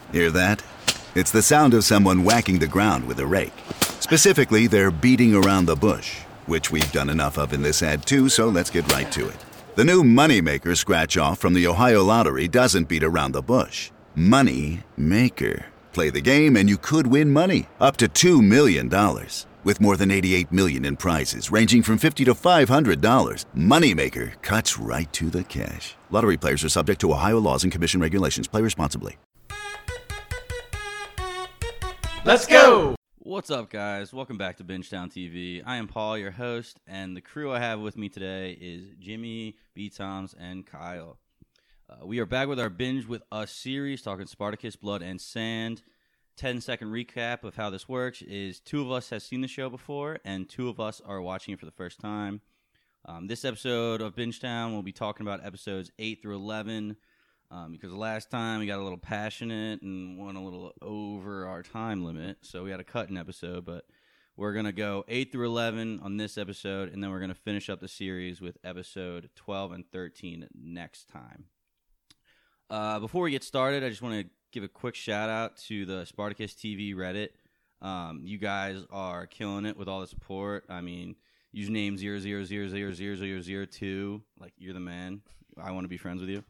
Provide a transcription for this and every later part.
Hear that? It's the sound of someone whacking the ground with a rake. Specifically, they're beating around the bush, which we've done enough of in this ad too, so let's get right to it. The new Moneymaker scratch-off from the Ohio Lottery doesn't beat around the bush. Money Maker. Play the game and you could win money, up to $2 million. With more than $88 million in prizes, ranging from $50 to $500, Moneymaker cuts right to the cash. Lottery players are subject to Ohio laws and commission regulations. Play responsibly. Let's go! What's up, guys? Welcome back to Bingetown TV. I am Paul, your host, and the crew I have with me today is Jimmy, B-Toms, and Kyle. We are back with our Binge with Us series, talking Spartacus, Blood, and Sand. 10-second recap of how this works is 2 of us have seen the show before, and 2 of us are watching it for the first time. This episode of Bingetown, we'll be talking about episodes 8 through 11, because last time we got a little passionate and went a little over our time limit, so we had to cut an episode, but we're going to go 8 through 11 on this episode, and then we're going to finish up the series with episode 12 and 13 next time. Before we get started, I just want to give a quick shout-out to the Spartacus TV Reddit. You guys are killing it with all the support. I mean, username 000000002, like, you're the man. I want to be friends with you.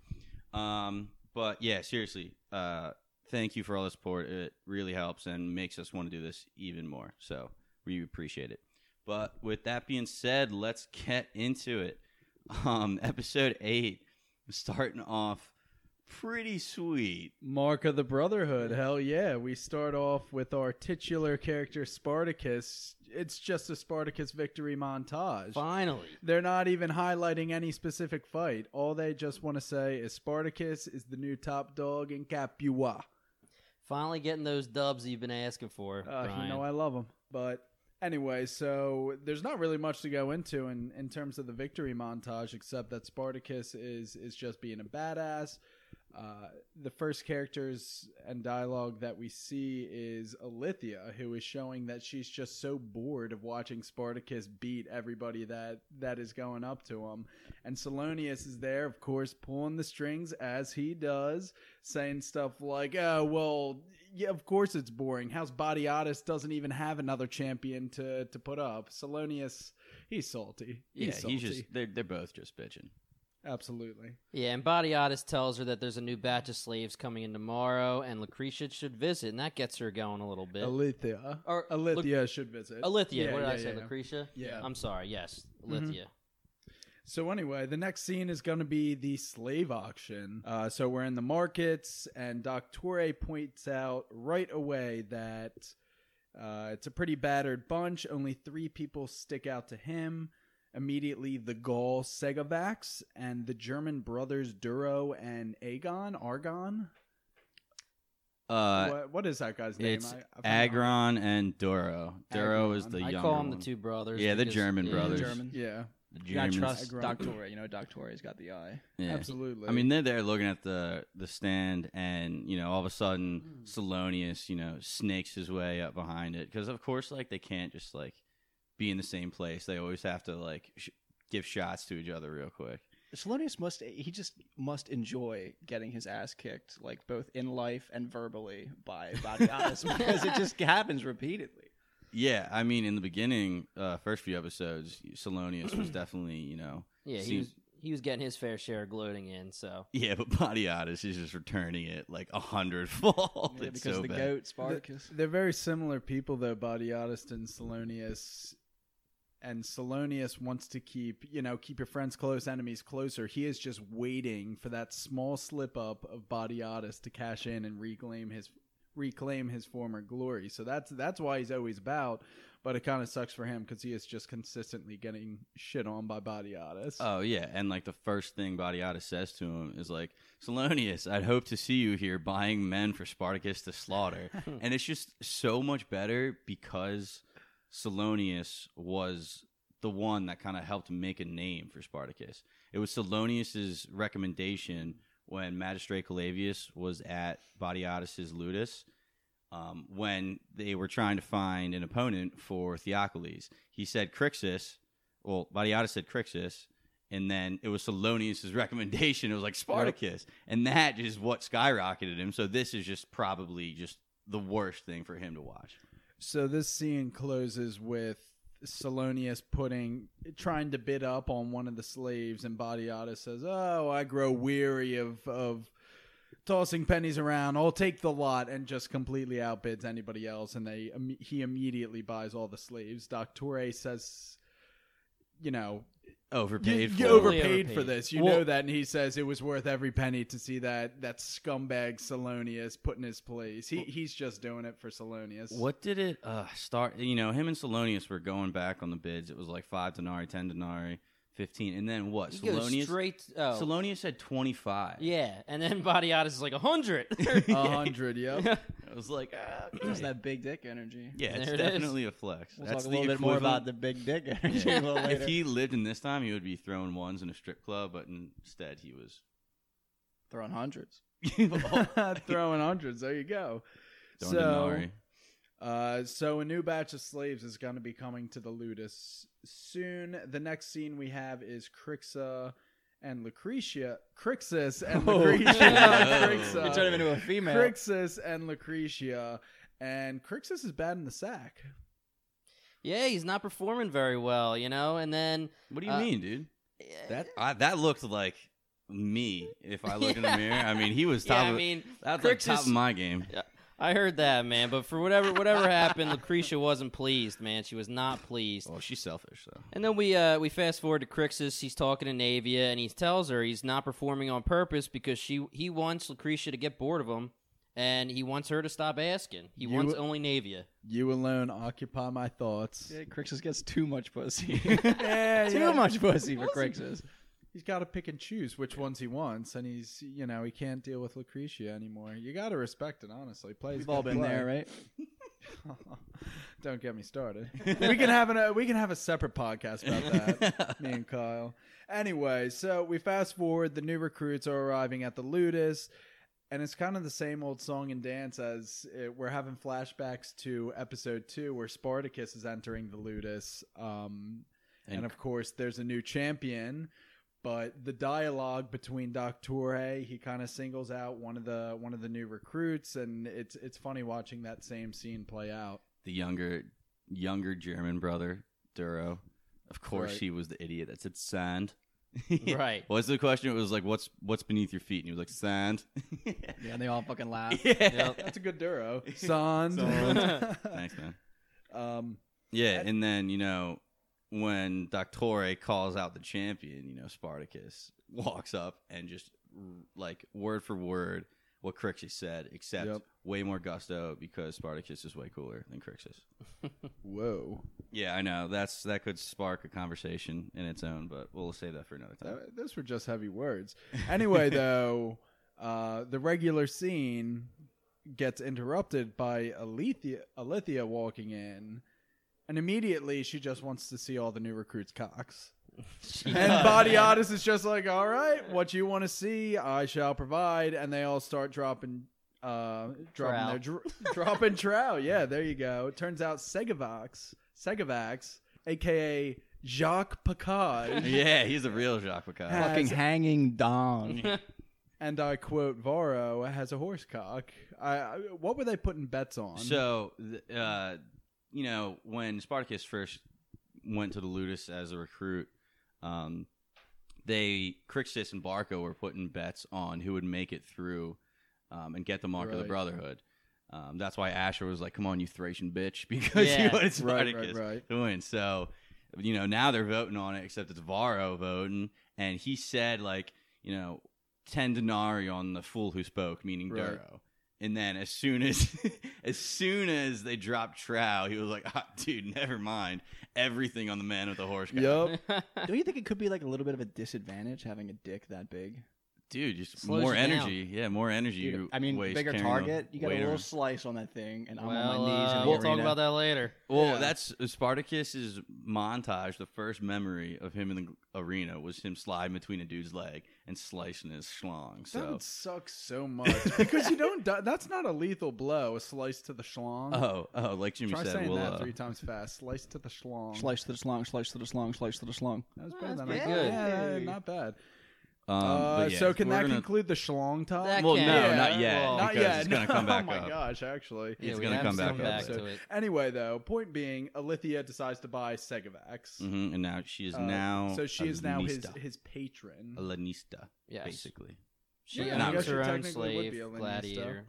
But yeah, seriously, thank you for all the support. It really helps and makes us want to do this even more. So we appreciate it. But with that being said, let's get into it. Episode 8, starting off pretty sweet. Mark of the Brotherhood, hell yeah. We start off with our titular character Spartacus. It's just a Spartacus victory montage. Finally. They're not even highlighting any specific fight. All they just want to say is Spartacus is the new top dog in Capua. Finally getting those dubs you've been asking for, Brian. You know I love them. But anyway, so there's not really much to go into in terms of the victory montage, except that Spartacus is just being a badass. The first characters and dialogue that we see is Alithia, who is showing that she's just so bored of watching Spartacus beat everybody that is going up to him. And Salonius is there, of course, pulling the strings as he does, saying stuff like, oh, well, yeah, of course it's boring. How's Batiatus doesn't even have another champion to put up? Salonius, he's salty. They're both just bitching. Absolutely. Yeah, and Batiatus tells her that there's a new batch of slaves coming in tomorrow, and Lucretia should visit, and that gets her going a little bit. Alithia should visit. Alithia, what did I say, Lucretia? Yeah. I'm sorry, yes, Alithia. So anyway, the next scene is going to be the slave auction. So we're in the markets, and Doctore points out right away that it's a pretty battered bunch. Only 3 people stick out to him. Immediately, the Gaul Segavax and the German brothers Duro and Argon. What is that guy's name? It's Agron and Duro. Duro is the younger one. I call them the 2 brothers. Yeah, the German brothers. Yeah. The You gotta Germans. trust Doctore. You know, Doctore's got the eye. Yeah. Absolutely. I mean, they're there looking at the stand, and, you know, all of a sudden, Salonius, you know, snakes his way up behind it. Because, of course, like, they can't just, like, be in the same place. They always have to, like, give shots to each other real quick. Salonius must enjoy getting his ass kicked, like, both in life and verbally by Batiatus, because it just happens repeatedly. Yeah, I mean, in the beginning, first few episodes, Salonius was definitely, you know... Yeah, he was getting his fair share of gloating in, so... Yeah, but Batiatus is just returning it, like, 100-fold. Yeah, it's because so the bad. goat, Spartacus. They're very similar people, though, Batiatus and Salonius. And Salonius wants to keep your friends close, enemies closer. He is just waiting for that small slip-up of Batiatus to cash in and reclaim his former glory. So that's why he's always about. But it kind of sucks for him because he is just consistently getting shit on by Batiatus. Oh, yeah. And, like, the first thing Batiatus says to him is, like, Salonius, I'd hope to see you here buying men for Spartacus to slaughter. And it's just so much better because Salonius was the one that kind of helped make a name for Spartacus. It was Salonius's recommendation when Magistrate Calavius was at Batiatus's Ludus, when they were trying to find an opponent for Theocles. He said Crixus. Well, Batiatus said Crixus, And then it was Salonius' recommendation. It was like Spartacus. And that is what skyrocketed him. So this is just probably just the worst thing for him to watch. So this scene closes with Salonius trying to bid up on one of the slaves, and Batiatus says, "Oh, I grow weary of tossing pennies around. I'll take the lot," and just completely outbids anybody else. And he immediately buys all the slaves. Doctore says, Overpaid you for overpaid for this. You Well- know that, and he says it was worth every penny to see that scumbag Salonius put in his place. He's just doing it for Salonius. What did it start? Him and Salonius were going back on the bids. It was like 5 denarii, 10 denarii, 15. And then what? He goes straight. Oh. Salonius said 25. Yeah, and then Batiatus is like 100. 100, yep. I was like, There's that big dick energy. yeah, it's There it is. definitely a flex. We'll That's talk a the little bit more equivalent- about the big dick energy a little later. If he lived in this time, he would be throwing ones in a strip club, but instead he was Throwing hundreds. Throwing hundreds. There you go. throwing denarii. So a new batch of slaves is going to be coming to the Ludus soon. The next scene we have is Crixus and Lucretia. Crixus and Lucretia. Oh. You turn him into a female. Crixus and Lucretia. And Crixus is bad in the sack. Yeah, he's not performing very well, and then What do you mean, dude? That looked like me if I look in the mirror. I mean, he was top. Yeah, I of, mean, that's like top Crixus- of my game. I heard that, man. But for whatever happened, Lucretia wasn't pleased, man. She was not pleased. Well, she's selfish, so. And then we fast forward to Crixus. He's talking to Naevia, and he tells her he's not performing on purpose because he wants Lucretia to get bored of him, and he wants her to stop asking. He wants only Naevia. You alone occupy my thoughts. Yeah, Crixus gets too much pussy. Yeah, Too much pussy for Crixus. He's got to pick and choose which ones he wants, and he can't deal with Lucretia anymore. You got to respect it, honestly. Plays We've all good been play. there, right? Don't get me started. we can have a separate podcast about that. Me and Kyle. Anyway, so we fast forward. The new recruits are arriving at the Ludus, and it's kind of the same old song and dance as we're having flashbacks to episode 2 where Spartacus is entering the Ludus. And of course, there's a new champion. But the dialogue between Doctore, he kind of singles out one of the new recruits, and it's funny watching that same scene play out. The younger German brother, Duro. Of course, Right. he was the idiot that said sand. Right. What's the question? It was like, what's beneath your feet? And he was like, sand. Yeah, and they all fucking laugh. Yep. That's a good Duro. Son. Thanks, man. Yeah, and then, when Doctore calls out the champion, Spartacus walks up and just, like, word for word what Crixus said, except way more gusto because Spartacus is way cooler than Crixus. Whoa. Yeah, I know. That could spark a conversation in its own, but we'll save that for another time. Those were just heavy words. Anyway, though, the regular scene gets interrupted by Alethea walking in. And immediately, she just wants to see all the new recruits' cocks. And Batiatus is just like, all right, what you want to see, I shall provide. And they all start dropping dropping trow. Yeah, there you go. It turns out Segavax, a.k.a. Jacques Picard. Yeah, he's a real Jacques Picard. Fucking hanging dong. And I quote, Varro has a horse cock. What were they putting bets on? So, when Spartacus first went to the Ludus as a recruit, Crixus and Barco were putting bets on who would make it through and get the mark of the Brotherhood. That's why Asher was like, "Come on, you Thracian bitch," because he wanted Spartacus to win. So, now they're voting on it, except it's Varro voting, and he said 10 denarii on the fool who spoke, meaning Duro. And then as soon as they dropped trow, he was like, dude, never mind. Everything on the man with the horse cock. Yep. Don't you think it could be like a little bit of a disadvantage having a dick that big? Dude, just Slows more you down. energy. Yeah, more energy. Dude, I mean, waste bigger carrying the target. You got a weight little around. slice on that thing, and I'm Well, on my knees in the we'll arena. talk about that later. Well, Yeah. that's Spartacus's montage. The first memory of him in the arena was him sliding between a dude's leg and slicing his schlong. That So, would suck so much because you don't. That's not a lethal blow. A slice to the schlong. oh, like Jimmy Try said, saying we'll, that 3 times fast. Slice to the schlong. Slice to the slong, slice to the slong, slice to the slong. That was Oh, better that's than pretty I good. thought. Yeah, not bad. but yeah, So can we're that gonna- conclude the schlong talk? That Well, can. no, Yeah, not yet. well, Not because yet. It's gonna come back Oh my up. gosh, actually. Yeah, It's we gonna have come to back up. to it. Anyway, though, point being, Alithia decides to buy Segavax. Mhm, and now she is Uh, now. So she is now his Lanista. patron. A Lanista, Yes. basically. She Yeah, I owns guess her she own technically would slave, be a Lanista. gladiator.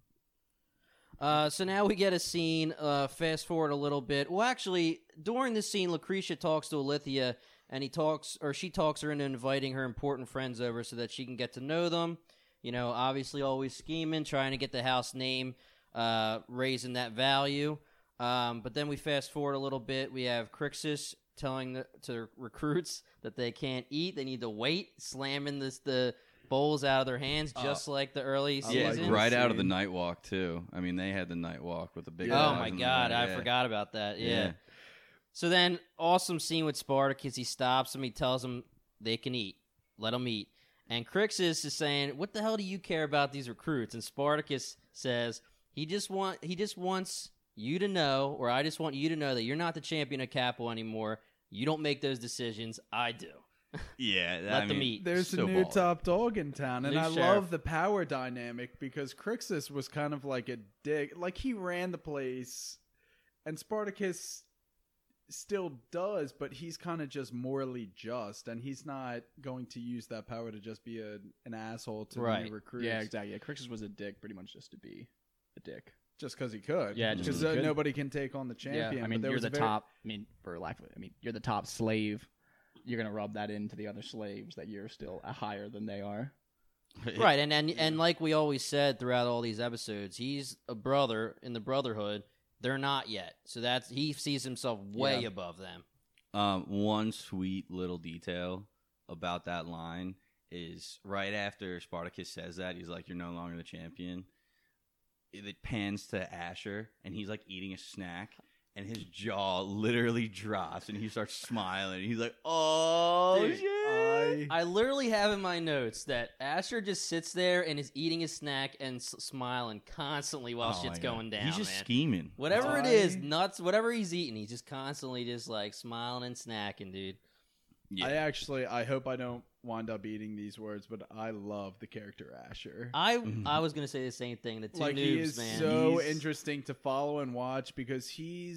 Mm-hmm. So now we get a scene. Fast forward a little bit. Well, actually, during this scene, Lucretia talks to Alithia, and she talks her into inviting her important friends over so that she can get to know them. You know, obviously, always scheming, trying to get the house name, raising that value. But then we fast forward a little bit. We have Crixus telling to recruits that they can't eat; they need to wait, slamming the bowls out of their hands, just like the early I Yeah, like season. right this out of the scene. night walk too. I mean, they had the night walk with the big. Yeah. Oh guys my in the god, night, I yeah. forgot about that. Yeah. Yeah. So then, awesome scene with Spartacus. He stops him. He tells him they can eat. Let them eat. And Crixus is saying, "What the hell do you care about these recruits?" And Spartacus says, "He just wants you to know, or I just want you to know that you're not the champion of Capo anymore. You don't make those decisions. I do." Yeah, Let them eat. There's so a new baller. top dog in town, and New I sheriff. love the power dynamic because Crixus was kind of like a dick. Like, he ran the place, and Spartacus still does, but he's kind of just morally just, and he's not going to use that power to just be an asshole to the Right. new recruits. Yeah, exactly. Yeah, Crixus was a dick, pretty much just to be a dick. Just because he could. Yeah, just 'cause because he could. nobody can take on the champion. Yeah, I but mean, there you're was the a very- top. I mean, for lack of it, I mean, you're the top slave. You're gonna rub that into the other slaves that you're still higher than they are. Right, and like we always said throughout all these episodes, he's a brother in the Brotherhood. They're not yet, so he sees himself way Yeah. above them. One sweet little detail about that line is right after Spartacus says that, he's like, "You're no longer the champion." It pans to Asher, and he's like eating a snack, and his jaw literally drops, and he starts smiling. He's like, "Oh Dude, shit!" I literally have in my notes that Asher just sits there and is eating his snack and smiling constantly while Oh, shit's my God. going down. He's just man. scheming. Whatever it I- is, nuts, whatever he's eating, he's just constantly just like smiling and snacking, dude. Yeah. I hope I don't wind up eating these words, but I love the character Asher. I was gonna say the same thing. The two Like, noobs, he is man. so He's- interesting to follow and watch because he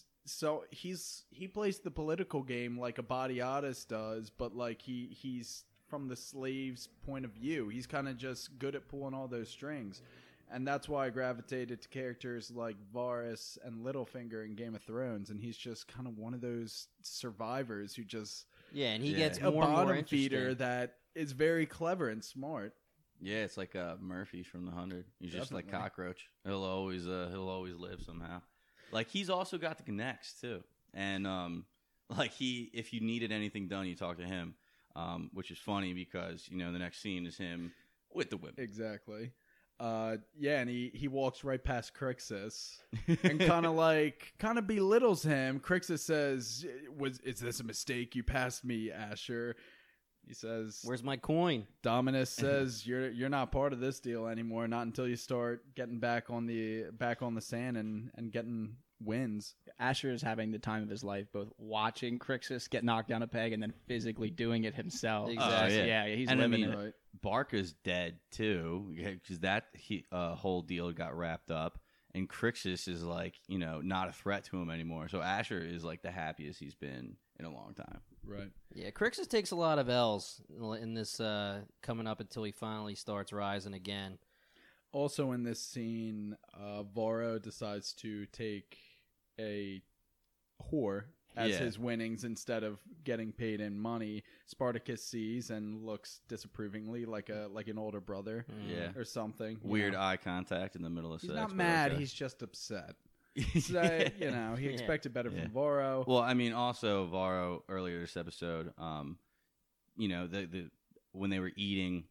plays the political game like a Badiatus does, but like he's from the slave's point of view. He's kind of just good at pulling all those strings. And that's why I gravitated to characters like Varys and Littlefinger in Game of Thrones, and he's just kind of one of those survivors who just yeah, and he Yeah. gets a more and more bottom interesting. feeder that is very clever and smart. Yeah, it's like Murphy from the 100. He's just like Definitely. cockroach. He'll always live somehow. Like, he's also got the connects too, and like if you needed anything done, you talk to him, which is funny because the next scene is him with the whip. Exactly. Yeah, and he walks right past Crixus and kind of belittles him. Crixus says, "Is this a mistake? You passed me, Asher." He says, Where's my coin? Dominus says, "You're not part of this deal anymore. Not until you start getting back on the sand and getting wins." Asher is having the time of his life, both watching Crixus get knocked down a peg and then physically doing it himself. Exactly. yeah. Yeah, he's And I living mean, it. Right. Barca's dead too, because that whole deal got wrapped up, and Crixus is like not a threat to him anymore. So Asher is like the happiest he's been in a long time. Right. Yeah, Crixus takes a lot of L's in this coming up until he finally starts rising again. Also in this scene, Varro decides to take a whore as Yeah. his winnings instead of getting paid in money. Spartacus sees and looks disapprovingly like an older brother Yeah, or something. you weird know. eye contact in the middle of He's sex. not but mad. okay. He's just upset. So, he Yeah. expected better Yeah. from Varro. Well, I mean, also Varro earlier this episode, the when they were eating,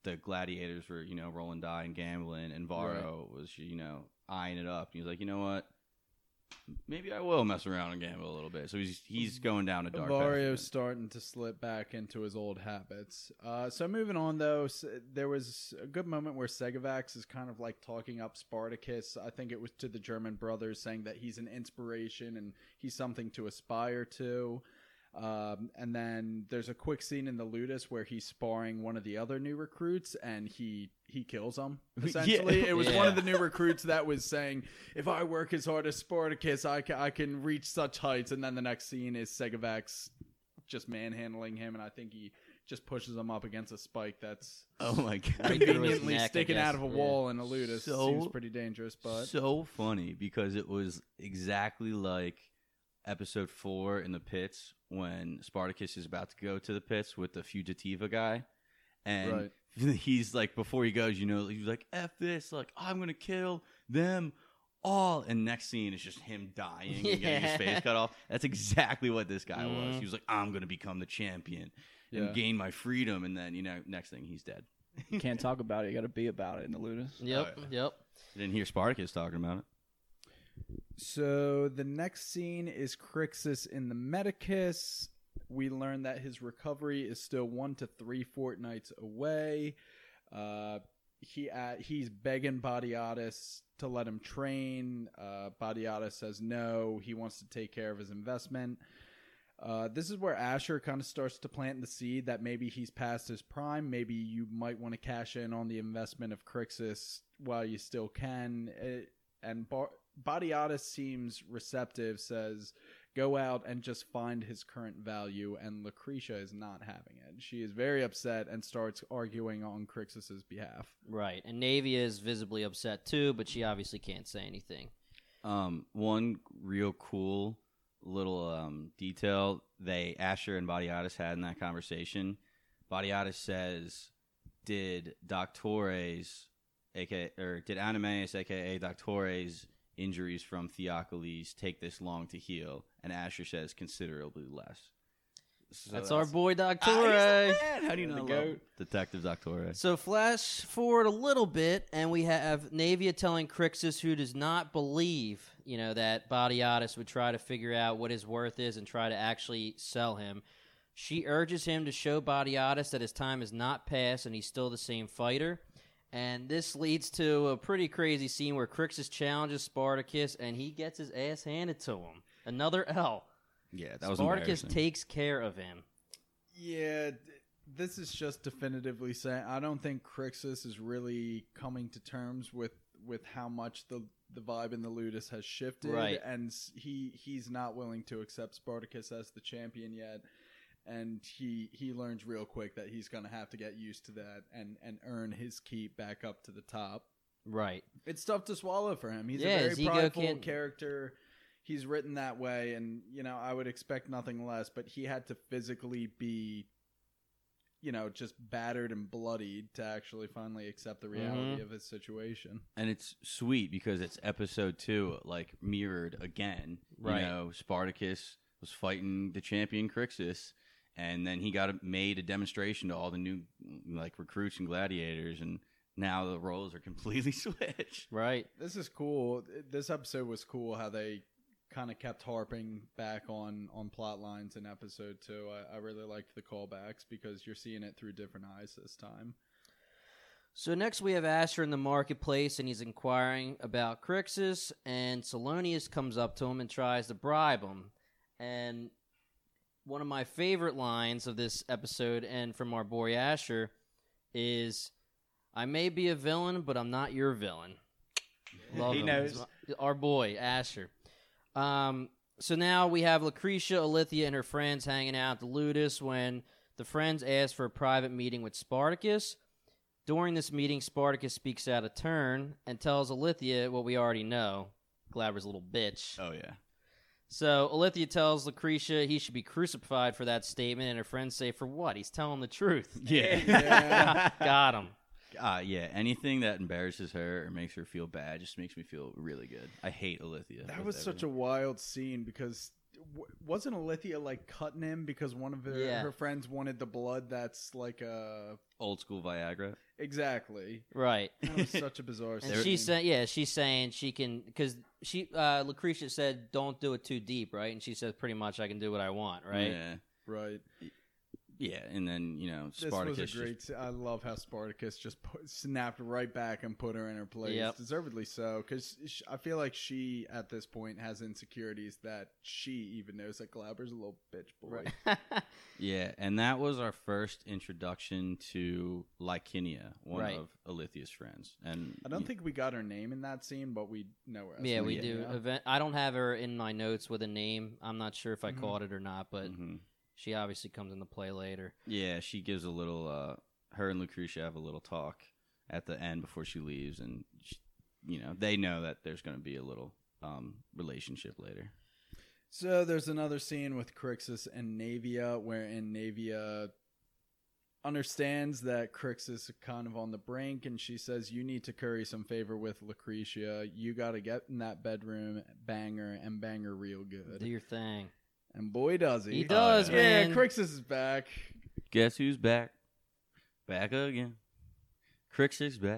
the gladiators were, rolling die and gambling, and Varro was, eyeing it up. He was like, you know what? Maybe I will mess around and gamble a little bit. So he's going down a dark path. Vario's starting to slip back into his old habits. So moving on, though, there was a good moment where Segavax is kind of like talking up Spartacus. I think it was to the German brothers, saying that he's an inspiration and he's something to aspire to. And then there's a quick scene in the Ludus where he's sparring one of the other new recruits, and he kills him, essentially. Yeah. It was one of the new recruits that was saying, if I work as hard as Spartacus, I can reach such heights. And then the next scene is Segavax just manhandling him, and I think he just pushes him up against a spike that's Oh my god! conveniently neck, I sticking guess. out of a wall in a Ludus. So- Seems pretty dangerous, but So funny because it was exactly like episode 4 in the pits when Spartacus is about to go to the pits with the Fugitiva guy, and he's like, before he goes, he's like, "F this!" Like, I'm gonna kill them all. And next scene is just him dying and getting his face cut off. That's exactly what this guy was. He was like, "I'm gonna become the champion and gain my freedom," and then next thing he's dead. You can't talk about it. You got to be about it in the Ludus. Yep, yep. I didn't hear Spartacus talking about it. So the next scene is Crixus in the Medicus. We learn that his recovery is still 1 to 3 fortnights away. He's begging Batiatus to let him train. Batiatus says no. He wants to take care of his investment. This is where Asher kind of starts to plant the seed that maybe he's past his prime. Maybe you might want to cash in on the investment of Crixus while you still can. And Batiatus seems receptive, says, go out and just find his current value, and Lucretia is not having it. She is very upset and starts arguing on Crixus's behalf. Right. And Navia is visibly upset too, but she obviously can't say anything. One real cool little detail Asher and Batiatus had in that conversation. Batiatus says, did Doctores, did Animeus, aka Doctores, injuries from Theocles take this long to heal? And Asher says considerably less. So That's our boy he's the Doctore. man. How do you not love Detective Doctore? So flash forward a little bit, and we have Navia telling Crixus, who does not believe, that Batiatus would try to figure out what his worth is and try to actually sell him. She urges him to show Batiatus that his time is not past and he's still the same fighter. And this leads to a pretty crazy scene where Crixus challenges Spartacus, and he gets his ass handed to him. Another L. Yeah, that was Spartacus embarrassing. takes care of him. Yeah, this is just definitively saying I don't think Crixus is really coming to terms with how much the vibe in the Ludus has shifted, Right. and he's not willing to accept Spartacus as the champion yet. And he learns real quick that he's going to have to get used to that and earn his keep back up to the top. Right. It's tough to swallow for him. He's Yeah, a his very ego prideful can't- character. He's written that way, and, I would expect nothing less. But he had to physically be, just battered and bloodied to actually finally accept the reality of his situation. And it's sweet because it's episode 2, like, mirrored again. Right. Spartacus was fighting the champion Crixus, and then he made a demonstration to all the new, recruits and gladiators, and now the roles are completely switched. Right. This is cool. This episode was cool how they kind of kept harping back on plot lines in episode 2. I really liked the callbacks because you're seeing it through different eyes this time. So next we have Asher in the marketplace, and he's inquiring about Crixus, and Salonius comes up to him and tries to bribe him. And one of my favorite lines of this episode and from our boy Asher is, I may be a villain, but I'm not your villain. Love He him. knows. Our boy, Asher. So now we have Lucretia, Alithia, and her friends hanging out at the Ludus when the friends ask for a private meeting with Spartacus. During this meeting, Spartacus speaks out of turn and tells Alithia what we already know. Glaber's a little bitch. Oh, yeah. So Alithia tells Lucretia he should be crucified for that statement, and her friends say, for what? He's telling the truth. Yeah. Got him. Yeah, anything that embarrasses her or makes her feel bad just makes me feel really good. I hate Alithia. That was such a wild scene because wasn't Alithia like cutting him because one of her friends wanted the blood that's like a Old school Viagra. Exactly. Right. That was such a bizarre scene. And she's saying she can, because Lucretia said don't do it too deep, right? And she said pretty much I can do what I want, right? Yeah. Right. Yeah, and then, Spartacus. This was a great. I love how Spartacus just snapped right back and put her in her place. Yep. Deservedly so, because I feel like she, at this point, has insecurities that she even knows that Glaber's a little bitch boy. Right. Yeah, and that was our first introduction to Lycinia, one of Alithia's friends. And I don't think we got her name in that scene, but we know her. Yeah, we do. I don't have her in my notes with a name. I'm not sure if I caught it or not, but she obviously comes into play later. Yeah, she gives a little. Her and Lucretia have a little talk at the end before she leaves, and they know that there's going to be a little relationship later. So there's another scene with Crixus and Naevia, wherein Naevia understands that Crixus is kind of on the brink, and she says, "You need to curry some favor with Lucretia. You got to get in that bedroom, bang her real good. Do your thing." And boy, does he. He does, man. Yeah, Crixus is back. Guess who's back? Back again. Crixus back.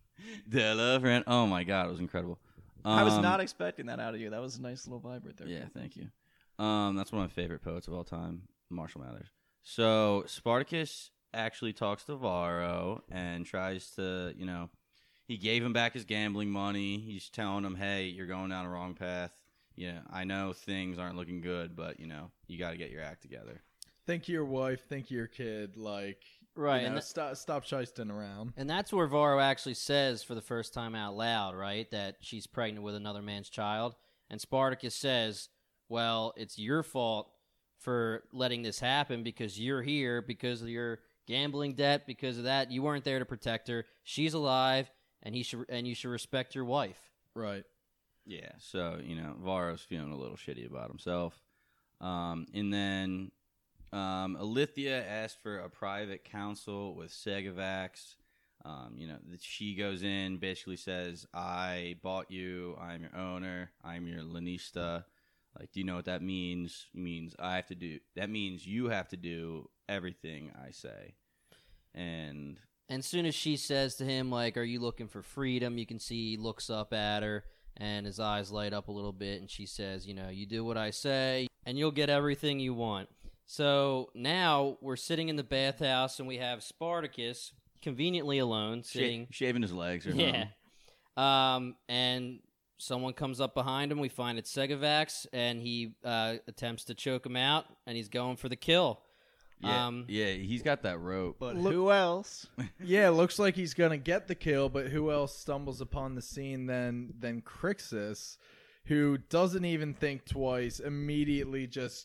Della friend. Oh, my God. It was incredible. I was not expecting that out of you. That was a nice little vibe right there. Yeah, thank you. That's one of my favorite poets of all time, Marshall Mathers. So Spartacus actually talks to Varro and tries to, he gave him back his gambling money. He's telling him, hey, you're going down a wrong path. Yeah, I know things aren't looking good, but, you got to get your act together. Think of your wife, think of your kid, right, and stop shysting around. And that's where Varro actually says for the first time out loud, right, that she's pregnant with another man's child. And Spartacus says, well, it's your fault for letting this happen because you're here, because of your gambling debt, because of that. You weren't there to protect her. She's alive, and you should respect your wife. Right. Yeah, so, Varro's feeling a little shitty about himself. And then Alithia asked for a private counsel with Segavax. She goes in, basically says, I bought you, I'm your owner, I'm your lanista. Do you know what that means? It means that means you have to do everything I say. And as soon as she says to him, are you looking for freedom? You can see he looks up at her. And his eyes light up a little bit, and she says, you do what I say, and you'll get everything you want. So now we're sitting in the bathhouse, and we have Spartacus conveniently alone, sitting... Shaving his legs or something. And someone comes up behind him. We find it's Segavax, and he attempts to choke him out, and he's going for the kill. Yeah, he's got that rope. But who else? Yeah, looks like he's going to get the kill, but who else stumbles upon the scene than Crixus, who doesn't even think twice, immediately just,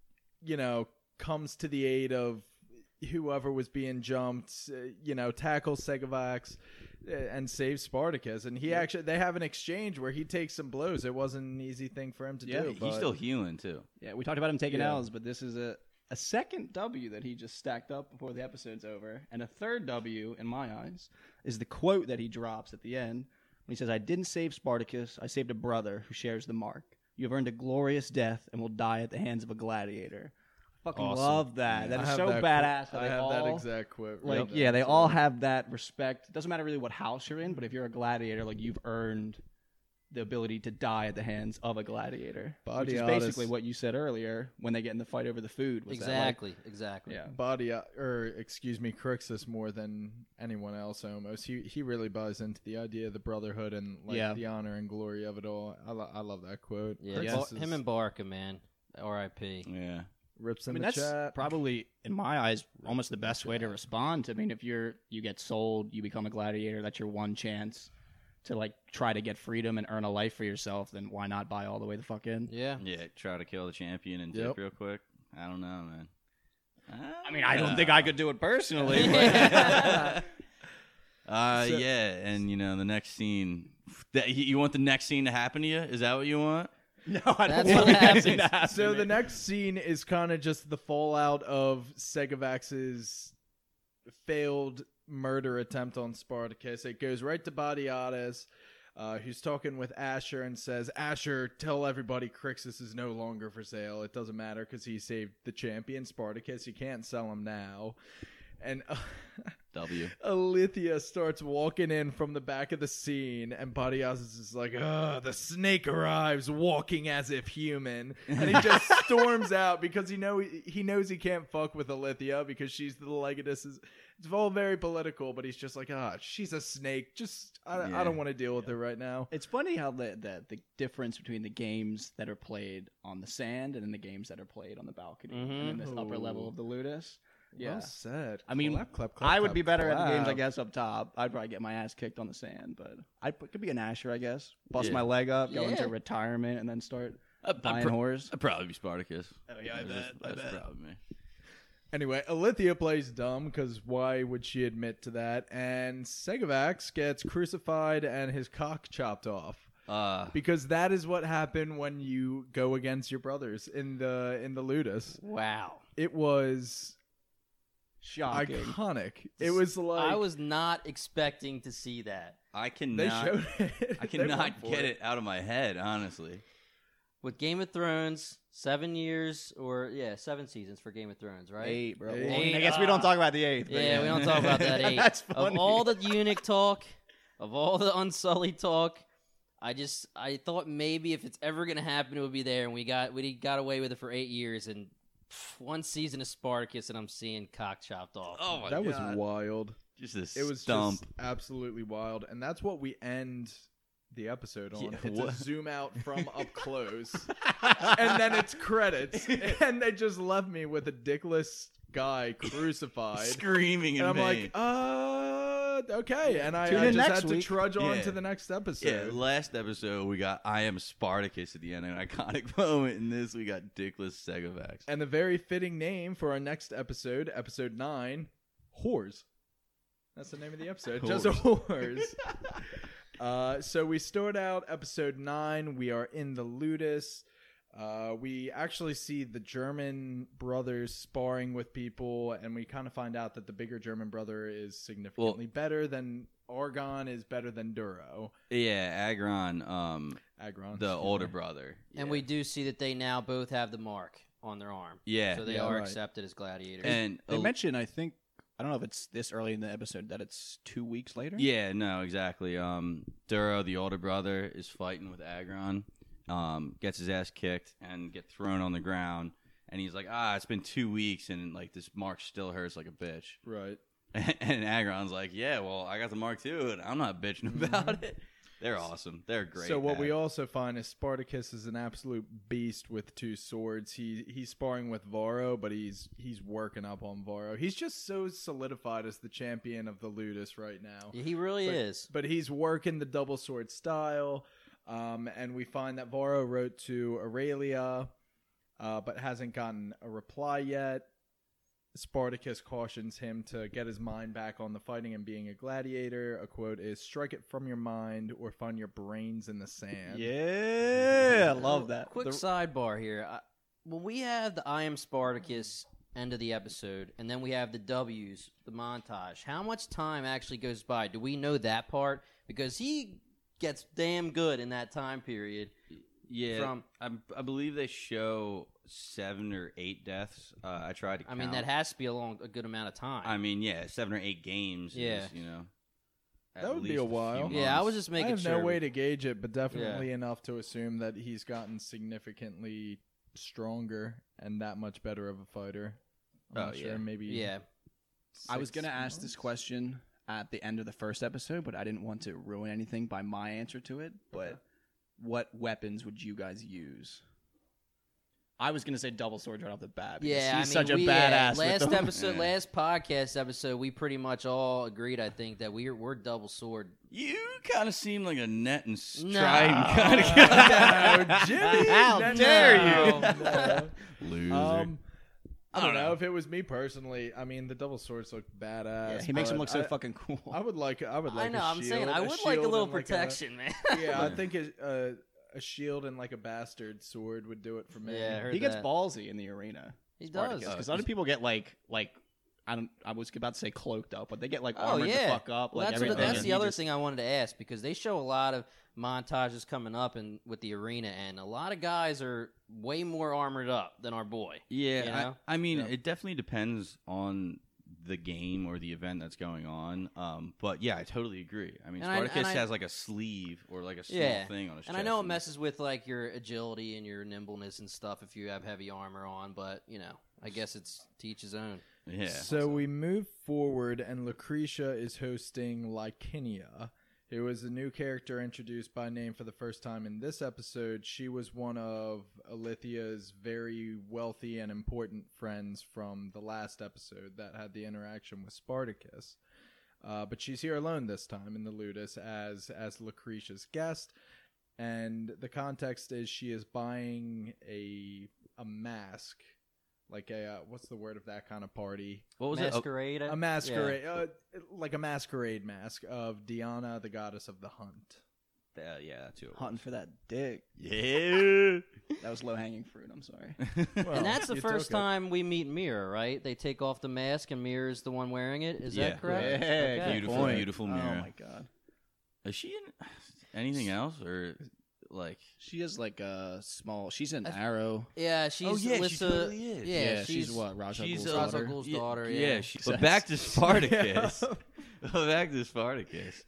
comes to the aid of whoever was being jumped, tackles Segavax and saves Spartacus. And they have an exchange where he takes some blows. It wasn't an easy thing for him to do. He's still healing, too. Yeah, we talked about him taking L's, but this is a second W that he just stacked up before the episode's over. And a third W, in my eyes, is the quote that he drops at the end when he says, I didn't save Spartacus, I saved a brother who shares the mark. You have earned a glorious death and will die at the hands of a gladiator. I fucking love that. Yeah. That is so badass. I have that exact quote. They all have that respect. It doesn't matter really what house you're in, but if you're a gladiator, you've earned the ability to die at the hands of a gladiator, which is basically what you said earlier when they get in the fight over the food. Exactly. Yeah. Crixus more than anyone else almost. He really buys into the idea of the brotherhood and the honor and glory of it all. I love that quote. Yeah, him and Barca, man. R.I.P. Yeah. Rips in the that's chat. Probably, in my eyes, almost the best way to respond. I mean, if you get sold, you become a gladiator, that's your one chance to try to get freedom and earn a life for yourself, then why not buy all the way the fuck in? Yeah. Yeah, try to kill the champion and dip real quick. I don't know, man. I don't think I could do it personally. Yeah, and the next scene. You want the next scene to happen to you? Is that what you want? No, I don't That's want what that scene to happens. happen. So the next scene is kind of just the fallout of Segavax's failed murder attempt on Spartacus. It goes right to Badiatus. who's talking with Asher and says, Asher, tell everybody Crixus is no longer for sale. It doesn't matter because he saved the champion, Spartacus. You can't sell him now. And W. Alethea starts walking in from the back of the scene, and Badias is like, the snake arrives walking as if human. And he just storms out because he knows he can't fuck with Alethea because she's the Legatus. It's all very political, but he's just like, she's a snake. I don't want to deal with her right now. It's funny how the difference between the games that are played on the sand and then the games that are played on the balcony and in this upper level of the Ludus. Yeah. Well said. I mean, clap, I would be better at the games, I clap. guess, up top. I'd probably get my ass kicked on the sand, but I could be an Asher, I guess. Bust my leg up, go into retirement, and then start buying whores. I'd probably be Spartacus. Oh, yeah, I bet. That's probably me. Anyway, Alethea plays dumb because why would she admit to that? And Segavax gets crucified and his cock chopped off. Because that is what happened when you go against your brothers in the Ludus. Wow. It was Shocking. iconic. It was like I was not expecting to see that. I they cannot. showed it. I They went cannot for get it out of my head, honestly. With Game of Thrones, 7 years, 7 seasons for Game of Thrones, right? 8, bro. Eight. Well, I guess we don't talk about the 8th. but Yeah, we don't talk about that 8. That's funny. Of all the eunuch talk, of all the Unsullied talk, I thought maybe if it's ever gonna happen, it would be there, and we got away with it for 8 years, and one season of Spartacus, and I'm seeing cock chopped off. Oh my That god, was wild. Just this It was stump. just absolutely wild, and that's what we end the episode on. Yeah, it's what? a zoom out from up close, and then it's credits, and they just left me with a dickless guy crucified, Screaming in and I'm pain. like, okay, and I Tune in just next had to week. trudge on Yeah. to the next Yeah, episode. last episode we got I am Spartacus at the end, an iconic moment. In this, we got Dickless Segavax. And the very fitting name for our next episode, episode 9, Whores. That's the name of the episode. Just Whores. So we start out episode 9. We are in the Ludus. We actually see the German brothers sparring with people, and we kind of find out that the bigger German brother is significantly better than Argon is better than Duro. Yeah, Agron, Agron, the older brother. And Yeah. we do see that they now both have the mark on their arm. Yeah. So they Yeah, are right. accepted as gladiators. And They mentioned, I think, I don't know if it's this early in the episode, that it's 2 weeks later. yeah, no, exactly. Duro, the older brother, is fighting with Agron, gets his ass kicked and get thrown on the ground, and he's like, it's been 2 weeks, and like this mark still hurts like a bitch. Right. And Agron's like, yeah, well, I got the mark too, and I'm not bitching about it. They're awesome. They're great. So what we man. also find is Spartacus is an absolute beast with 2 swords. He's sparring with Varro, but he's working up on Varro. He's just so solidified as the champion of the Ludus right now. Yeah, he really is. But he's working the double sword style, and we find that Varro wrote to Aurelia, but hasn't gotten a reply yet. Spartacus cautions him to get his mind back on the fighting and being a gladiator. A quote is, "Strike it from your mind or find your brains in the sand." Yeah, I love that. Quick sidebar here. When we have the I am Spartacus end of the episode, and then we have the W's, the montage, how much time actually goes by? Do we know that part? Because he gets damn good in that time period. Yeah, I believe they show 7 or 8 deaths. I tried to count. I mean, that has to be a good amount of time. I mean, yeah, 7 or 8 games. Yeah. Is, at That would be least a few while. yeah, I months. was just I making have sure. no way to gauge it, but definitely enough to assume that he's gotten significantly stronger and that much better of a fighter. I'm not sure, maybe. Yeah. I was going to 6 ask this months? question at the end of the first episode, but I didn't want to ruin anything by my answer to it. But what weapons would you guys use? I was going to say double sword right off the bat. Because Yeah, he's I mean, such a badass. with them. last podcast episode, we pretty much all agreed. I think that we're double sword. You kind of seem like a net and No. striding kind of guy. No, Jimmy! How no, dare no, you. no. Loser. I don't know. If it was me personally, I mean, the double swords look badass. Yeah, he makes him but look so I- fucking cool. I would like. I know. a I'm shield, saying I would like a shield little and like protection, man. yeah, I think a shield and like a bastard sword would do it for me. Yeah, I heard He gets that. ballsy in the arena. He does. Because other people get like I was about to say cloaked up, but they get like Oh armored yeah, the fuck up. Well, Like that's everything. that's and the he other just- thing I wanted to ask, because they show a lot of montages coming up and with the arena, and a lot of guys are way more armored up than our boy. Yeah, You know? I mean, Yeah. it definitely depends on the game or the event that's going on. But yeah, I totally agree. I mean, And Spartacus I- has like a sleeve or like a small Yeah, thing on his chest. and I know it messes with like your agility and your nimbleness and stuff if you have heavy armor on, but I guess it's to each his own. Yeah. So we move forward, and Lucretia is hosting Lycinia, who is a new character introduced by name for the first time in this episode. She was one of Alithia's very wealthy and important friends from the last episode that had the interaction with Spartacus. But she's here alone this time in the Ludus as Lucretia's guest. And the context is she is buying a mask. Like what's the word of that kind of party? What was it? Masquerade. A masquerade, like a masquerade mask of Diana, the goddess of the hunt. Yeah, that's who it was. hunting for that dick. Yeah. That was low hanging fruit. I'm sorry. Well, And that's the you first took it. time we meet Mira, right? They take off the mask, and Mira's the one wearing it. Is Yeah. that correct? Yeah, Okay. good Beautiful, point. beautiful Oh Mira. my god. Is she in anything else or like? She is like a small. She's an arrow. Yeah, she's Oh, yeah, she Alyssa- totally is. Yeah, she's what Raja She's Ghul's Ra's al daughter. Ghul's daughter. Yeah, But back to Spartacus. Back to Spartacus.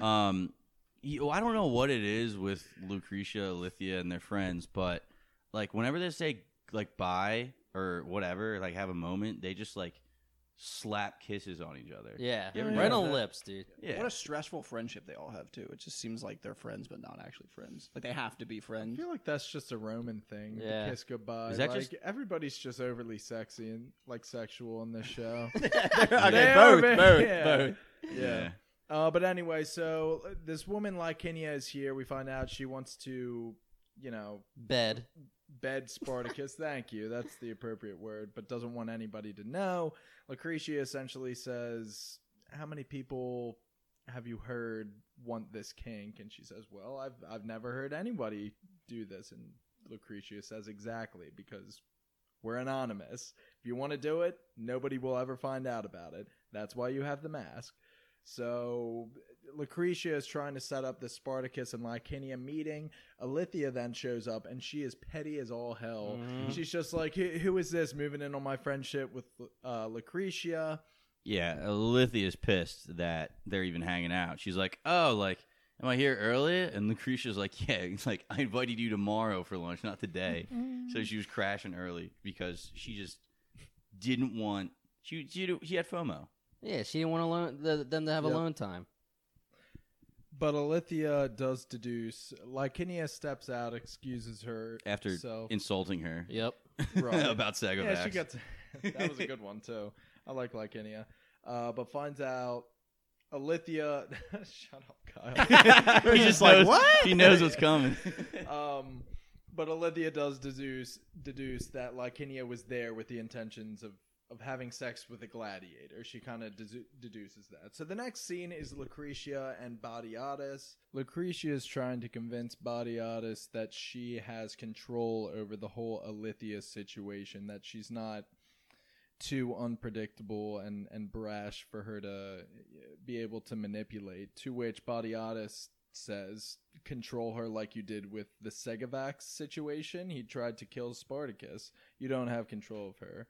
I don't know what it is with Lucretia, Lithia, and their friends, but like whenever they say like bye or whatever, like have a moment, they just like slap kisses on each other. Yeah, You ever right notice on that? lips, dude. Yeah. What a stressful friendship they all have too. It just seems like they're friends, but not actually friends. Like they have to be I friends. feel like that's just a Roman thing. Yeah. The kiss goodbye. Is that like, just- everybody's just overly sexy and like sexual in this show? Okay, They are, both, yeah. both. Yeah. But anyway, so this woman Lycinia is here. We find out she wants to, Bed. bed Spartacus. Thank you. That's the appropriate word, but doesn't want anybody to know. Lucretia essentially says, "How many people have you heard want this kink?" And she says, "Well, I've never heard anybody do this." And Lucretia says, "Exactly, because we're anonymous. If you want to do it, nobody will ever find out about it. That's why you have the mask." So Lucretia is trying to set up the Spartacus and Lycinia meeting. Alithia then shows up, and she is petty as all hell. She's just like, who is this moving in on my friendship with Lucretia? Yeah, Lithia's pissed that they're even hanging out. She's like, "Oh, like, am I here early?" And Lucretia's like, "Yeah, it's like I invited you tomorrow for lunch, not today." So she was crashing early because she just didn't want. She had FOMO. Yeah, she didn't want them to have Yep. alone time. But Alithia does deduce. Lycinia steps out, excuses her After self. insulting her Yep. Right. about Sagovax. Yeah, she gets. That was a good one too. I like Lycinia, but finds out Alithia. Shut up, Kyle. He just like, knows, "What?" He knows what's coming. But Alithia does deduce that Lycinia was there with the intentions of having sex with a gladiator. She kind of deduces that. So the next scene is Lucretia and Batiatus. Lucretia is trying to convince Batiatus that she has control over the whole Alithia situation, that she's not too unpredictable and brash for her to be able to manipulate, to which Batiatus says, "Control her like you did with the Segavax situation. He tried to kill Spartacus. You don't have control of her."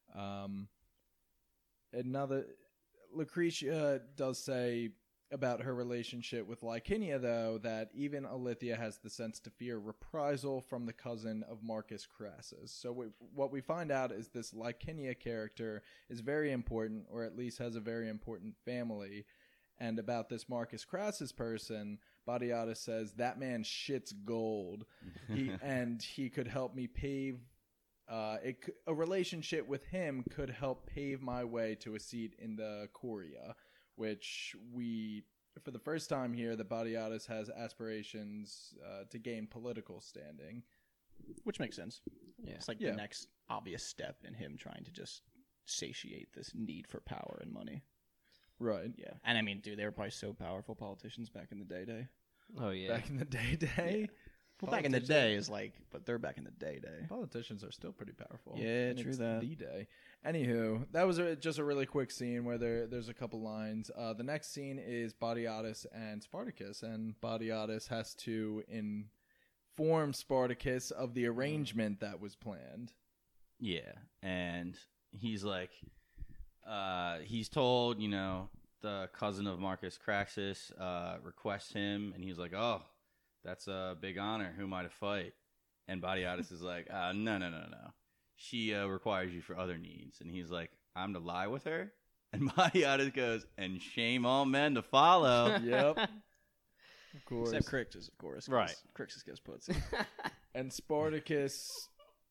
Lucretia does say about her relationship with Lycinia, though, that even Alithia has the sense to fear reprisal from the cousin of Marcus Crassus. So what we find out is this Lycinia character is very important, or at least has a very important family. And about this Marcus Crassus person, Batiatus says, "That man shits gold. He could help me pave... a relationship with him could help pave my way to a seat in the Curia," which we, for the first time here, that Batiatus has aspirations to gain political standing. Which makes sense. Yeah. It's like Yeah. the next obvious step in him trying to just satiate this need for power and money. Right. Yeah. And I mean, dude, they were probably so powerful politicians back in the day. Oh yeah. Back in the day. Well, back in the day is like, but they're back in the day. Politicians are still pretty powerful. Yeah, And true it's that. the day. Anywho, that was just a really quick scene where there's a couple lines. The next scene is Badiatus and Spartacus, and Badiatus has to inform Spartacus of the arrangement that was planned. Yeah, and he's like, he's told, the cousin of Marcus Craxus requests him, and he's like, oh, that's a big honor. Who am I to fight? And Badiatus is like, no. She requires you for other needs. And he's like, I'm to lie with her? And Badiatus goes, and shame all men to follow. Yep. Of course. Except Crixus, of course. 'cause Right. Crixus gets pussy. And Spartacus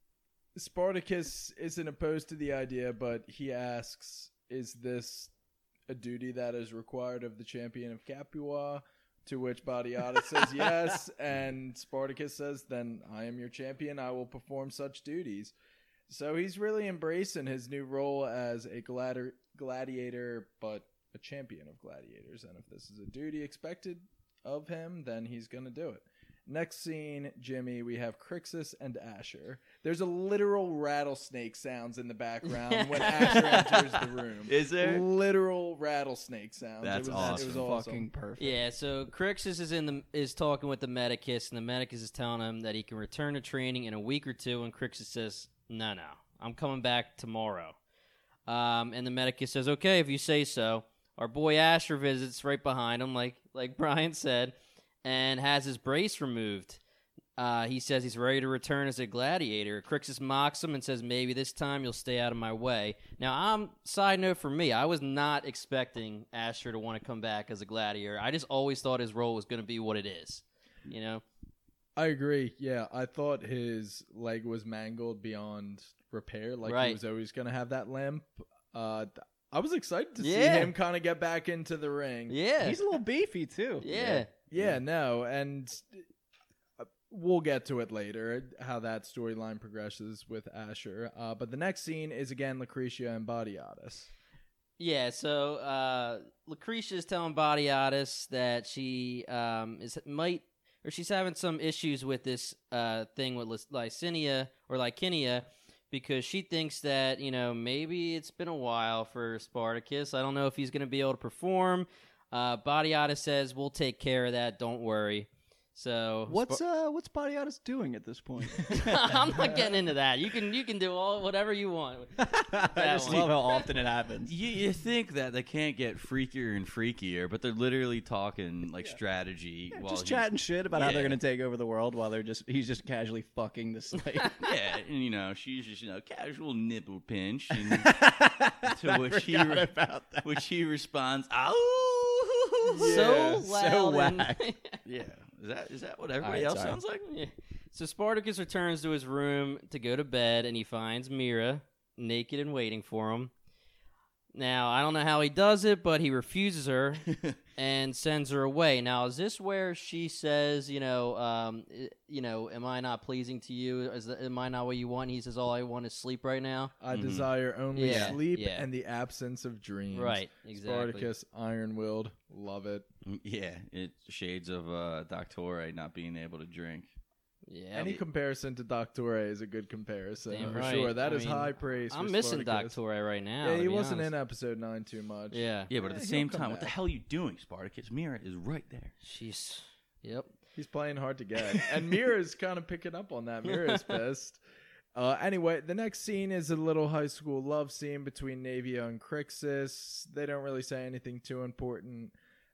isn't opposed to the idea, but he asks, is this a duty that is required of the champion of Capua? To which Badiatus says yes, and Spartacus says, then I am your champion, I will perform such duties. So he's really embracing his new role as a gladiator, but a champion of gladiators. And if this is a duty expected of him, then he's going to do it. Next scene, Jimmy, we have Crixus and Asher. There's a literal rattlesnake sounds in the background when Asher enters the room. Is there? Literal rattlesnake sounds. That's awesome. It was awesome. Fucking perfect. Yeah, so Crixus is talking with the Medicus, and the Medicus is telling him that he can return to training in a week or two, and Crixus says, no, I'm coming back tomorrow. And the Medicus says, okay, if you say so. Our boy Asher visits right behind him, like Brian said, and has his brace removed. He says he's ready to return as a gladiator. Crixus mocks him and says, maybe this time you'll stay out of my way. Now, side note for me, I was not expecting Asher to want to come back as a gladiator. I just always thought his role was going to be what it is, I agree. Yeah, I thought his leg was mangled beyond repair. Like Right. he was always going to have that limp. I was excited to see Yeah. him kind of get back into the ring. Yeah. He's a little beefy, too. Yeah. Yeah, no, and we'll get to it later, how that storyline progresses with Asher. But the next scene is, again, Lucretia and Badiatus. Yeah, so Lucretia is telling Badiatus that she she's having some issues with this thing with Lycinia because she thinks that, maybe it's been a while for Spartacus. I don't know if he's going to be able to perform. Badiatus says, we'll take care of that, don't worry. So What's Badiatus doing at this point? I'm not getting into that. You can do whatever you want. I just love how often it happens. You think that they can't get freakier and freakier, but they're literally talking like strategy while Just he's to shit about how they're Yeah. going to take over the world while he's just casually fucking the slave. Yeah, and she's just casual nipple pinch, and to I which forgot about that. which he responds, "Ow!" So so loud. and- whack. Yeah, is that what everybody All right, else sorry. sounds like? Yeah. So Spartacus returns to his room to go to bed, and he finds Mira naked and waiting for him. Now, I don't know how he does it, but he refuses her and sends her away. Now, is this where she says, am I not pleasing to you? Am I not what you want? And he says, all I want is sleep right now. I desire only Yeah, sleep yeah. and the absence of dreams. Right, exactly. Spartacus, iron-willed, love it. Yeah, it's shades of Doctore not being able to drink. Yeah, Any comparison to Doctore is a good comparison, Damn for right. sure. That I is mean, high praise I'm for missing Spartacus. Doctore right now. Yeah, to he be wasn't honest. in episode 9 too much. Yeah. Yeah, but at the he'll same come time, what the back. hell are you doing, Spartacus? Mira is right there. She's. Yep. He's playing hard to get. And Mira's kind of picking up on that. Mira's pissed. Anyway, the next scene is a little high school love scene between Navia and Crixus. They don't really say anything too important.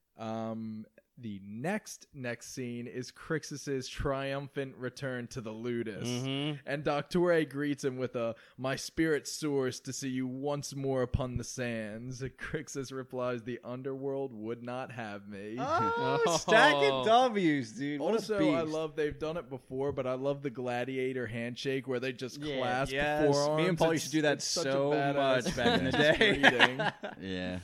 The next scene is Crixus's triumphant return to the Ludus. Mhm. And Doctore greets him with my spirit soars to see you once more upon the sands. Crixus replies, the underworld would not have me. Oh, stacking W's, dude. What Also, a beast. I love they've done it before, but I love the gladiator handshake where they just Yeah. clasp Yes, forearms. me and Paul It's- used to do that it's such a so badass much back in the French day. greeting. Yeah.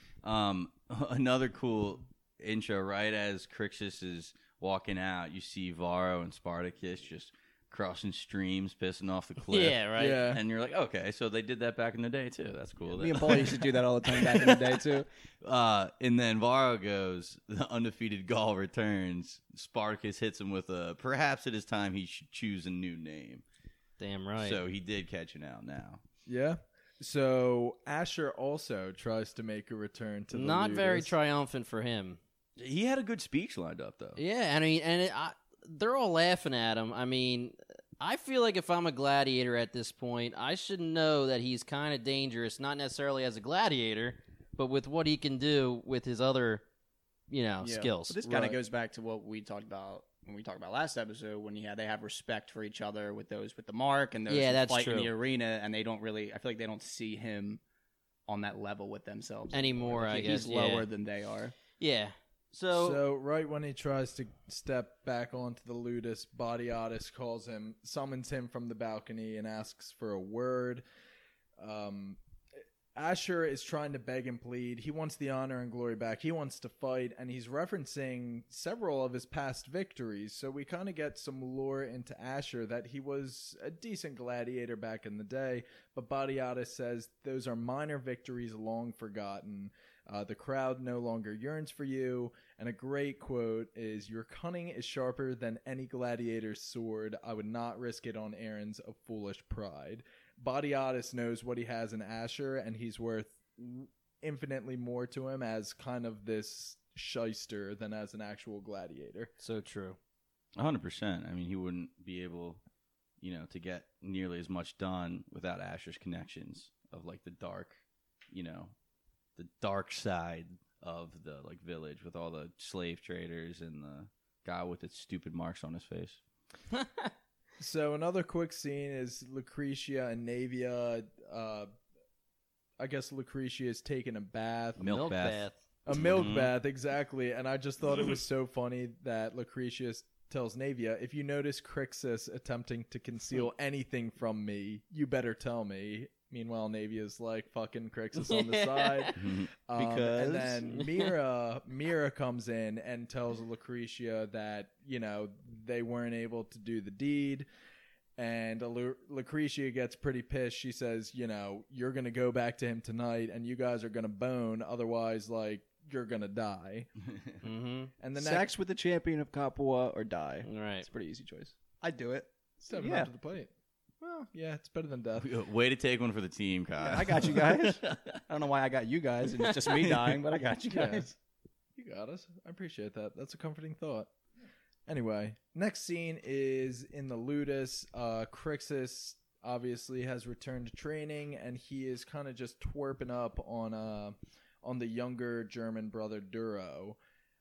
Another cool intro, right as Crixus is walking out, you see Varro and Spartacus just crossing streams, pissing off the cliff. Yeah, right. Yeah. And you're like, okay, so they did that back in the day too. That's cool. Me and Paul used to do that all the time back in the day too. And then Varro goes, the undefeated Gaul returns. Spartacus hits him with a, perhaps it is time he should choose a new name. Damn right. So he did catch it out now. Yeah. So Asher also tries to make a return to the Not very Ludus. triumphant for him. He had a good speech lined up, though. Yeah, I mean, they're all laughing at him. I mean, I feel like if I'm a gladiator at this point, I should know that he's kind of dangerous, not necessarily as a gladiator, but with what he can do with his other, skills. But this kind of Right. goes back to what we talked about when we talked about last episode, when they have respect for each other with those with the mark and those Yeah, who that's fight in true. the arena, and they don't really. I feel like they don't see him on that level with themselves Anymore, I Like, guess, he's yeah. lower than they are. Yeah. So right when he tries to step back onto the Ludus, Batiatus summons him from the balcony and asks for a word. Asher is trying to beg and plead. He wants the honor and glory back. He wants to fight, and he's referencing several of his past victories. So we kind of get some lore into Asher that he was a decent gladiator back in the day, but Batiatus says those are minor victories long forgotten. The crowd no longer yearns for you. And a great quote is, "Your cunning is sharper than any gladiator's sword. I would not risk it on errands of foolish pride." Batiatus knows what he has in Asher, and he's worth infinitely more to him as kind of this shyster than as an actual gladiator. so true. 100%. I mean, he wouldn't be able, to get nearly as much done without Asher's connections of, like, the dark side of the, like, village with all the slave traders and the guy with the stupid marks on his face. So another quick scene is Lucretia and Naevia. I guess Lucretia is taking a bath. Milk bath. A milk bath, exactly. And I just thought it was so funny that Lucretia tells Naevia, "If you notice Crixus attempting to conceal anything from me, you better tell me." Meanwhile, Naevia's like fucking Crixus on the side. Because- And then Mira comes in and tells Lucretia that, they weren't able to do the deed. And Lucretia gets pretty pissed. She says, "You're going to go back to him tonight and you guys are going to bone. Otherwise, like, you're going to die." Mm-hmm. And the Sex next with the champion of Capua or die. Right. It's a pretty easy choice. I'd do it. stepping Yeah. up to the plate. Well, yeah, it's better than death. Way to take one for the team, Kyle. I got you guys. I don't know why I got you guys, and it's just me dying, but I got you Yeah. guys. You got us. I appreciate that. That's a comforting thought. Anyway, next scene is in the Ludus. Crixus obviously has returned to training, and he is kind of just twerping up on the younger German brother Duro.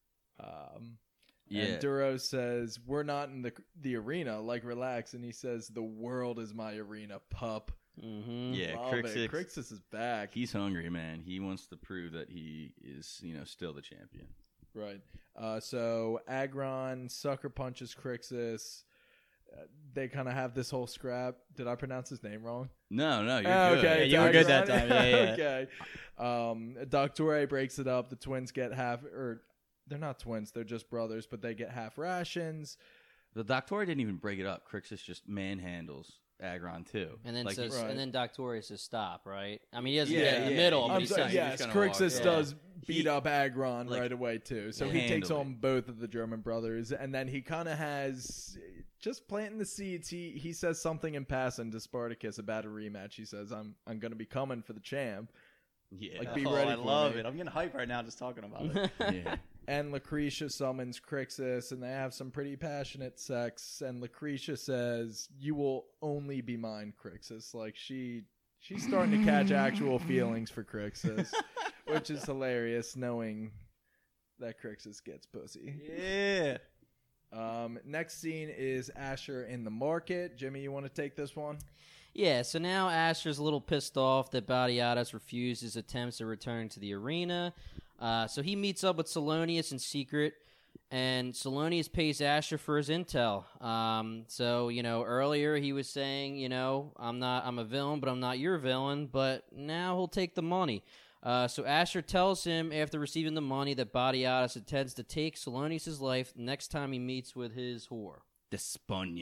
Yeah. And Duro says, "We're not in the arena. Like, relax." And he says, "The world is my arena, pup." Mm-hmm. Yeah, Love it. Crixus. Crixus is back. He's hungry, man. He wants to prove that he is, still the champion. Right. So Agron sucker punches Crixus. They kind of have this whole scrap. Did I pronounce his name wrong? No, you're Oh, good. okay, Yeah, you were good that Agron. time. Yeah. Okay. Doctore breaks it up. The twins get half, or they're not twins. They're just brothers, but they get half rations. The Doctor didn't even break it up. Crixus just manhandles Agron too. And then Like, says, Right. and then Doctorius says, "Stop!" Right? I mean, he doesn't Yeah, get in the yeah, middle, he- but I'm he sorry, says, yeah. yes, gonna Crixus walk. does He- beat up Agron like, right away too. So he takes handle on both of the German brothers, and then he kind of has just planting the seeds. He says something in passing to Spartacus about a rematch. He says, "I'm gonna be coming for the champ." yeah. Like, be Oh, ready I for love me. it. I'm getting hyped right now just talking about it. yeah. And Lucretia summons Crixus, and they have some pretty passionate sex. And Lucretia says, "You will only be mine, Crixus." Like, she's starting to catch actual feelings for Crixus, which is hilarious, knowing that Crixus gets pussy. Yeah. Next scene is Asher in the market. Jimmy, you want to take this one? Yeah, so now Asher's a little pissed off that Batiatus refused his attempts to return to the arena. So he meets up with Salonius in secret, and Salonius pays Asher for his intel. So, earlier he was saying, I'm a villain, but I'm not your villain, but now he'll take the money. So Asher tells him after receiving the money that Batiatus intends to take Salonius' life next time he meets with his whore. Desponia.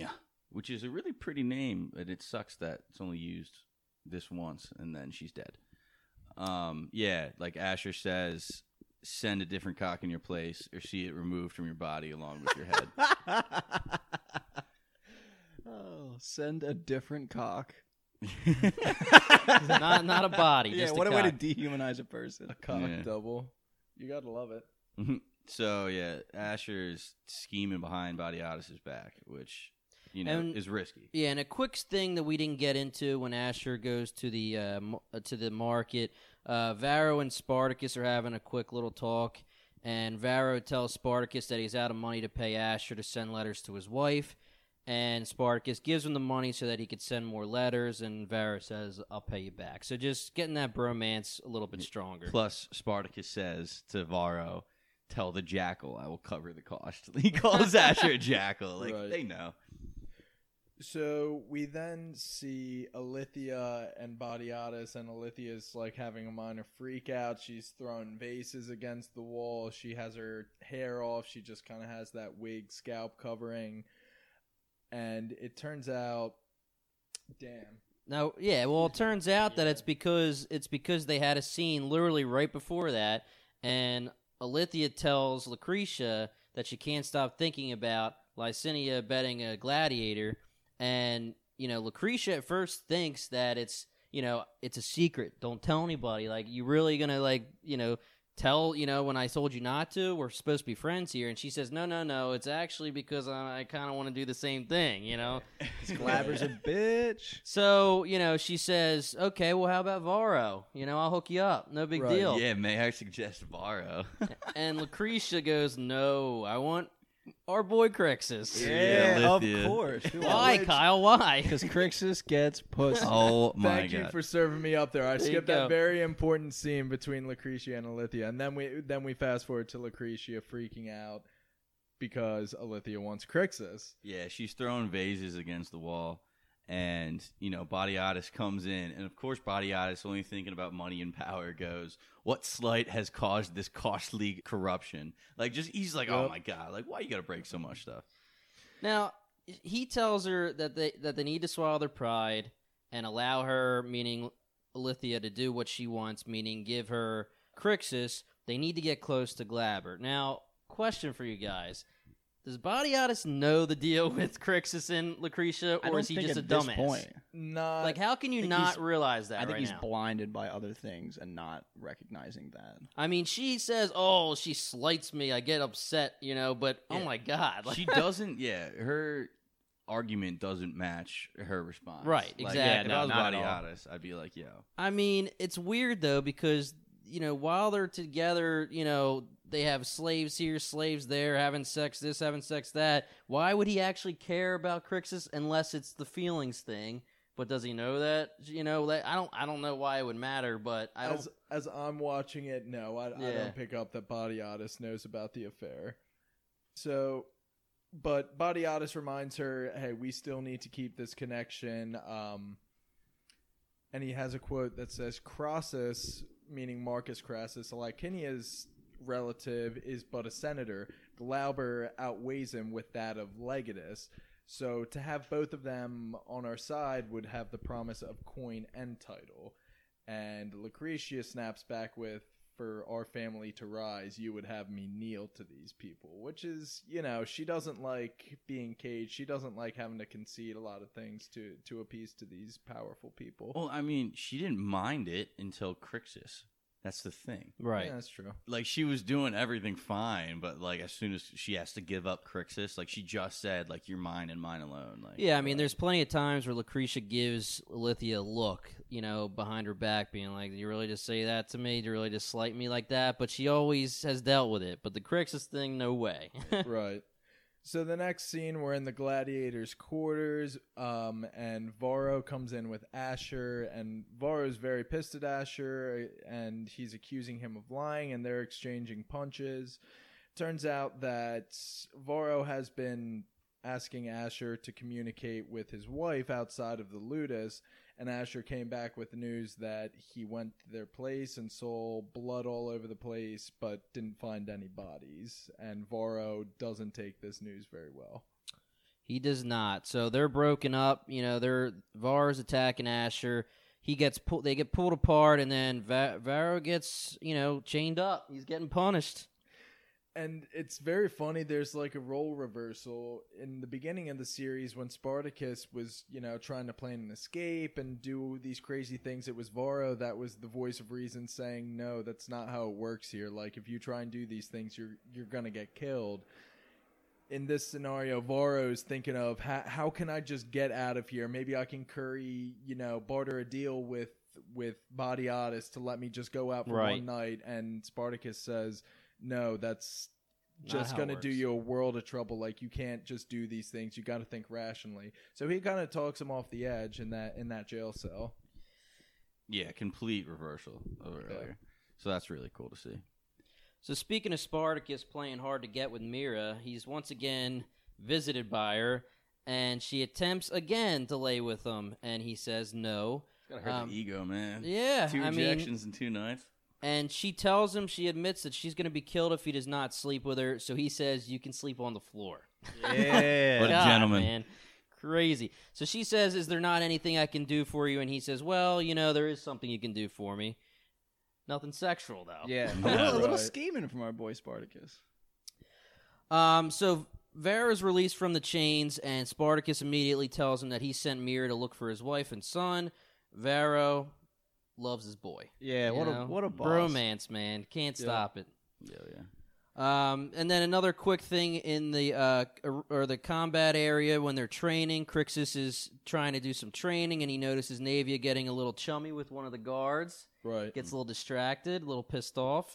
which is a really pretty name, but it sucks that it's only used this once and then she's dead. Yeah, like Asher says, send a different cock in your place or see it removed from your body along with your head. Oh, send a different cock. not a body. Yeah, just what a a way to cock. dehumanize a person. A cock Yeah. double. You gotta love it. So yeah, Asher's scheming behind Body Odyssey's back, which And- is risky. Yeah, and a quick thing that we didn't get into when Asher goes to the market, Varro and Spartacus are having a quick little talk, and Varro tells Spartacus that he's out of money to pay Asher to send letters to his wife, and Spartacus gives him the money so that he could send more letters, and Varro says, "I'll pay you back." So just getting that bromance a little bit stronger. Plus, Spartacus says to Varro, "Tell the jackal I will cover the cost." He calls Asher a jackal. Like Right. they know. So we then see Alithia and Badiatus, and Alithia's like having a minor freak out. She's throwing vases against the wall. She has her hair off. She just kind of has that wig scalp covering. And it turns out, damn. Now, yeah, well, it turns out that it's because they had a scene literally right before that, and Alithia tells Lucretia that she can't stop thinking about Licinia betting a gladiator, and Lucretia at first thinks that it's a secret. Don't tell anybody. Like, you really gonna tell when I told you not to? We're supposed to be friends here. And she says, no, it's actually because I kind of want to do the same thing, Glabber's a bitch. So, she says, okay, well, how about Varro? I'll hook you up. No big Right. deal. Yeah, may I suggest Varro? And Lucretia goes, no, I want our boy Crixus. Yeah, of Lithia. course. Why, Kyle? Why? Because Crixus gets pussy. Oh my Thank you god! for serving me up there. I There you skipped go. that very important scene between Lucretia and Alithia, and then we fast forward to Lucretia freaking out because Alithia wants Crixus. Yeah, she's throwing vases against the wall, and Badiatus comes in, and of course Badiatus, only thinking about money and power, goes, "What slight has caused this costly corruption?" Like, he's like, "Oh Yep. my god! Like, why you gotta break so much stuff?" Now, he tells her that they need to swallow their pride and allow her, meaning Alithia, to do what she wants, meaning give her Crixus. They need to get close to Glabber. Now, question for you guys. Does Badiatus know the deal with Crixus and Lucretia, I or don't is he think just a at this dumbass? point. Not Like, how can you I think not he's- realize that I think right he's now? blinded by other things and not recognizing that. I mean, she says, "Oh, she slights me. I get upset," but oh Yeah. my god, like, She doesn't. Yeah, her argument doesn't match her response. Right, Like, exactly. Yeah, if I was not at all. Badiatus, I'd be like, "Yo." I mean, it's weird though because while they're together, they have slaves here, slaves there, having sex this, having sex that. Why would he actually care about Crixus unless it's the feelings thing? But does he know that? I don't know why it would matter, but I don't. as I'm watching it. No, I Yeah. don't pick up that Badiatus knows about the affair. So, but Badiatus reminds her, "Hey, we still need to keep this connection." And he has a quote that says, "Crassus," meaning Marcus Crassus, Licinia's relative, is but a senator. Glauber outweighs him with that of Legatus. So to have both of them on our side would have the promise of coin and title. And Lucretia snaps back with, "For our family to rise, you would have me kneel to these people," which is, she doesn't like being caged. She doesn't like having to concede a lot of things to appease to these powerful people. Well, I mean, she didn't mind it until Crixus. That's the thing. Right. Yeah, that's true. Like, she was doing everything fine, but like as soon as she has to give up Crixus, like she just said, like, "You're mine and mine alone." Like, Yeah, I mean, there's plenty of times where Lucretia gives Alithia a look, behind her back, being like, "Do you really just say that to me? Do you really just slight me like that?" But she always has dealt with it. But the Crixus thing, no way. Right. So the next scene, we're in the gladiators' quarters, and Varro comes in with Asher, and Varro's very pissed at Asher, and he's accusing him of lying, and they're exchanging punches. Turns out that Varro has been asking Asher to communicate with his wife outside of the Ludus, and Asher came back with the news that he went to their place and saw blood all over the place, but didn't find any bodies. And Varro doesn't take this news very well. He does not. So they're broken up. You know, Var's attacking Asher. They get pulled apart, and then Varro gets, chained up. He's getting punished. And it's very funny. There's like a role reversal in the beginning of the series when Spartacus was, trying to plan an escape and do these crazy things. It was Varro that was the voice of reason saying, no, that's not how it works here. Like, if you try and do these things, you're going to get killed. In this scenario, Varro is thinking of how can I just get out of here? Maybe I can barter a deal with Batiatus to let me just go out for one night. And Spartacus says, no, that's just going to do you a world of trouble. Like, you can't just do these things. You got to think rationally. So he kind of talks him off the edge in that jail cell. Yeah, complete reversal of earlier. So that's really cool to see. So speaking of Spartacus playing hard to get with Mira, he's once again visited by her, and she attempts again to lay with him, and he says no. It's gotta hurt the ego, man. Yeah, 2 injections in 2 nights. And she tells him, she admits that she's going to be killed if he does not sleep with her, so he says, you can sleep on the floor. Yeah. What a gentleman. Man. Crazy. So she says, is there not anything I can do for you? And he says, well, there is something you can do for me. Nothing sexual, though. Yeah, a little scheming from our boy Spartacus. So Varro is released from the chains, and Spartacus immediately tells him that he sent Mira to look for his wife and son. Varro loves his boy. Yeah, what a boss. Bromance, man. Can't stop it. Yeah. And then another quick thing in the combat area when they're training, Crixus is trying to do some training, and he notices Naevia getting a little chummy with one of the guards. Right. Gets a little distracted, a little pissed off.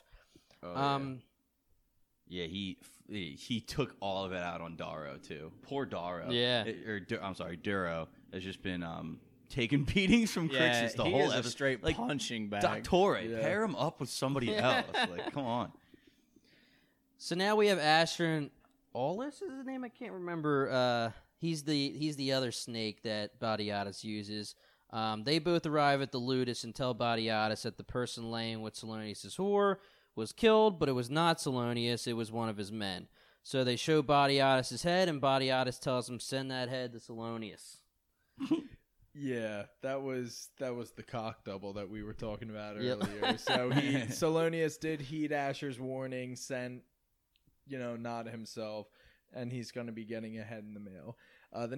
Yeah, he took all of it out on Darrow too. Poor Darrow. Yeah. Darrow has just been taking beatings from Crixus the whole episode. A straight punching bag. Dottore, pair him up with somebody else. Like, come on. So now we have Asher and Aulus is his name? I can't remember. He's the other snake that Batiatus uses. They both arrive at the Ludus and tell Batiatus that the person laying with Salonius' whore was killed, but it was not Salonius, it was one of his men. So they show Batiatus' head, and Batiatus tells him, send that head to Salonius. Yeah, that was the cock double that we were talking about earlier. So Salonius did heed Asher's warning, sent, not himself, and he's going to be getting a head in the mail. The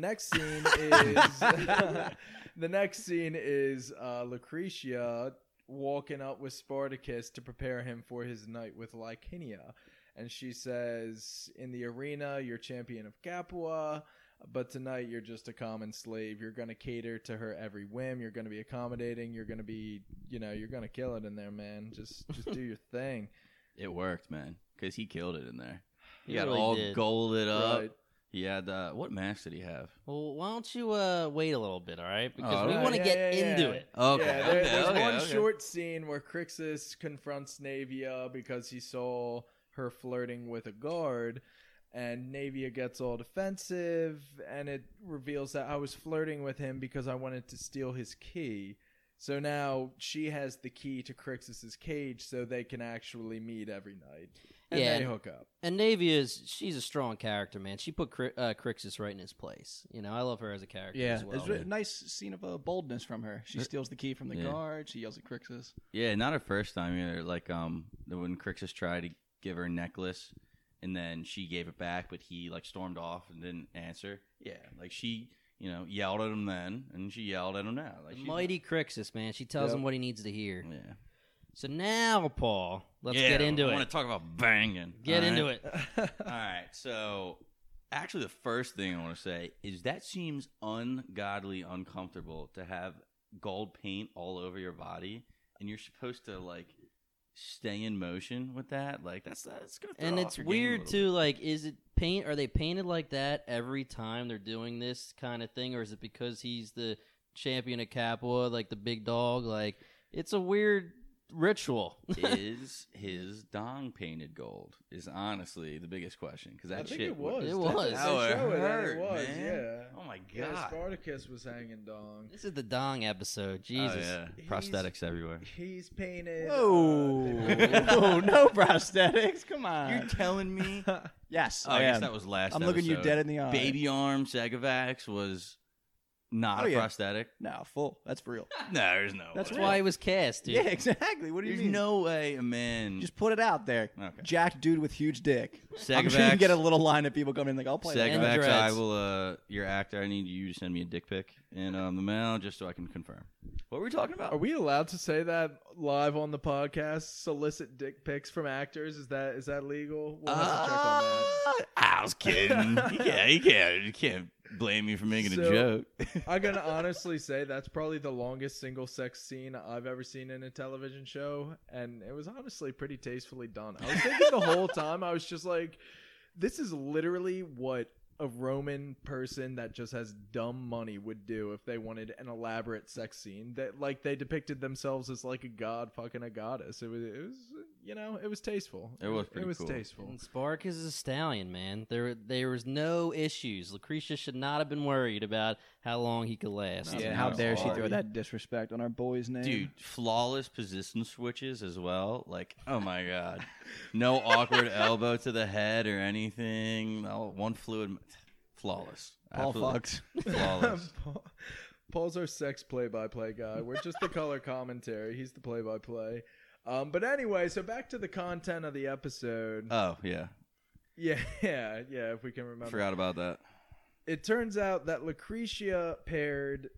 next scene is Lucretia walking up with Spartacus to prepare him for his night with Licinia. And she says, in the arena, you're champion of Capua, but tonight you're just a common slave. You're going to cater to her every whim. You're going to be accommodating. You're going to be, you're going to kill it in there, man. Just do your thing. It worked, man, because he killed it in there. He got really all did. golded up. Right. He had, what mask did he have? Well, why don't you wait a little bit, all right? Because we want to get into it. Okay. Yeah, there's one short scene where Crixus confronts Naevia because he saw her flirting with a guard, and Naevia gets all defensive, and it reveals that I was flirting with him because I wanted to steal his key. So now she has the key to Crixus's cage, so they can actually meet every night. And they hook up. And Naevia she's a strong character, man. She put Crixus right in his place. I love her as a character as well. It's a nice scene of boldness from her. She steals the key from the guard. She yells at Crixus. Yeah, not her first time either. Like, when Crixus tried to give her a necklace, and then she gave it back, but he, stormed off and didn't answer. Yeah, she, yelled at him then, and she yelled at him now. Mighty Crixus, man. She tells him what he needs to hear. Yeah. So now, Paul, let's get into it. I want to talk about banging. Get into it. All right. So, actually, the first thing I want to say is that seems ungodly uncomfortable to have gold paint all over your body, and you're supposed to, stay in motion with that. That's going to throw And off it's your game weird, a little too. Is it paint? Are they painted like that every time they're doing this kind of thing, or is it because he's the champion of Capua, the big dog? It's a weird ritual. Is his dong painted gold? Is honestly the biggest question, because that I think shit it was. It was. Oh, it They show hurt, it was, man. yeah. Oh my Yeah, god. Spartacus was hanging dong. This is the dong episode. Jesus. Oh, yeah. He's- Prosthetics everywhere. He's painted. Whoa. they- No prosthetics. Come on. You're telling me? Yes, Oh, I I guess am. that was last I'm looking you episode. dead in the eye. Baby arm Segavax was not Oh, a yeah. prosthetic. No, full. That's for real. No, there's no That's way. That's why he was cast, dude. Yeah, exactly. What do you There's mean? no way a man. Just put it out there. Okay. Jack dude with huge dick. I'm sure you Segavax. can get a little line of people coming in like, I'll play that. And Segavax, dreads. I will, your actor, I need you to send me a dick pic in the mail just so I can confirm. What were we talking about? Are we allowed to say that live on the podcast? Solicit dick pics from actors? Is that legal? We'll have to check on that. I was kidding. You can't blame me for making So- a joke. I'm gonna honestly say that's probably the longest single sex scene I've ever seen in a television show, and it was honestly pretty tastefully done. I was thinking the whole time, I was just like, this is literally what a Roman person that just has dumb money would do if they wanted an elaborate sex scene. That like they depicted themselves as like a god fucking a goddess. It was it was tasteful. It was pretty cool. tasteful. And Spartacus is a stallion, man. There was no issues. Lucretia should not have been worried about how long he could last. Yeah, No, how dare she sorry. throw that disrespect on our boy's name? Dude, flawless position switches as well. Like, oh my god, no awkward elbow to the head or anything. No, one fluid, flawless. Paul Absolutely fucks. flawless. Paul's our sex play-by-play guy. We're just the color commentary. He's the play-by-play. But anyway, so back to the content of the episode. Oh yeah, Yeah. If we can remember. forgot about that. It turns out that Lucretia paired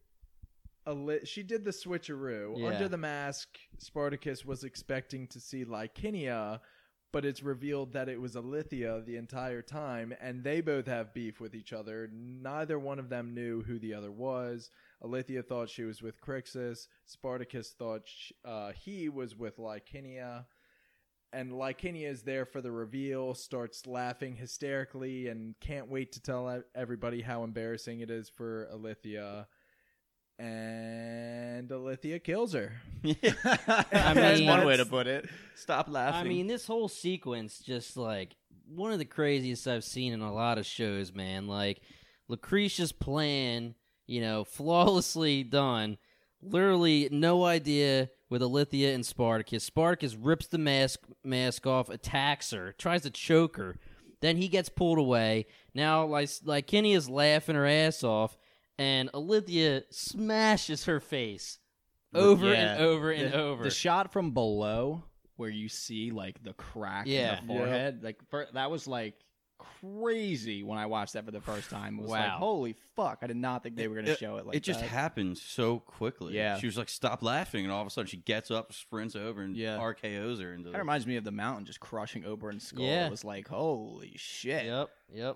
she did the switcheroo. Yeah. Under the mask, Spartacus was expecting to see Lycinia, but it's revealed that it was Alithia the entire time, and they both have beef with each other. Neither one of them knew who the other was. Alithia thought she was with Crixus. Spartacus thought he was with Lycinia. And Lycinia is there for the reveal, starts laughing hysterically, and can't wait to tell everybody how embarrassing it is for Alithia. And Alithia kills her. I That's mean, one way to put it. Stop laughing. I mean, this whole sequence just like one of the craziest I've seen in a lot of shows, man. Like Lucretia's plan, flawlessly done. Literally no idea with Alithia and Spartacus. Spartacus rips the mask off, attacks her, tries to choke her. Then he gets pulled away. Now Lycinia's laughing her ass off, and Alithia smashes her face over Yeah. and over and over. The shot from below where you see like the crack Yeah. in the forehead, that was like crazy when I watched that for the first time. It was like, Wow. holy fuck! I did not think they were going to show it like it just that. happened so quickly. Yeah. She was like, stop laughing, and all of a sudden she gets up, sprints over, and Yeah. RKOs her. Into That reminds me of the mountain just crushing Oberyn's skull. Yeah. It was like, holy shit. Yep.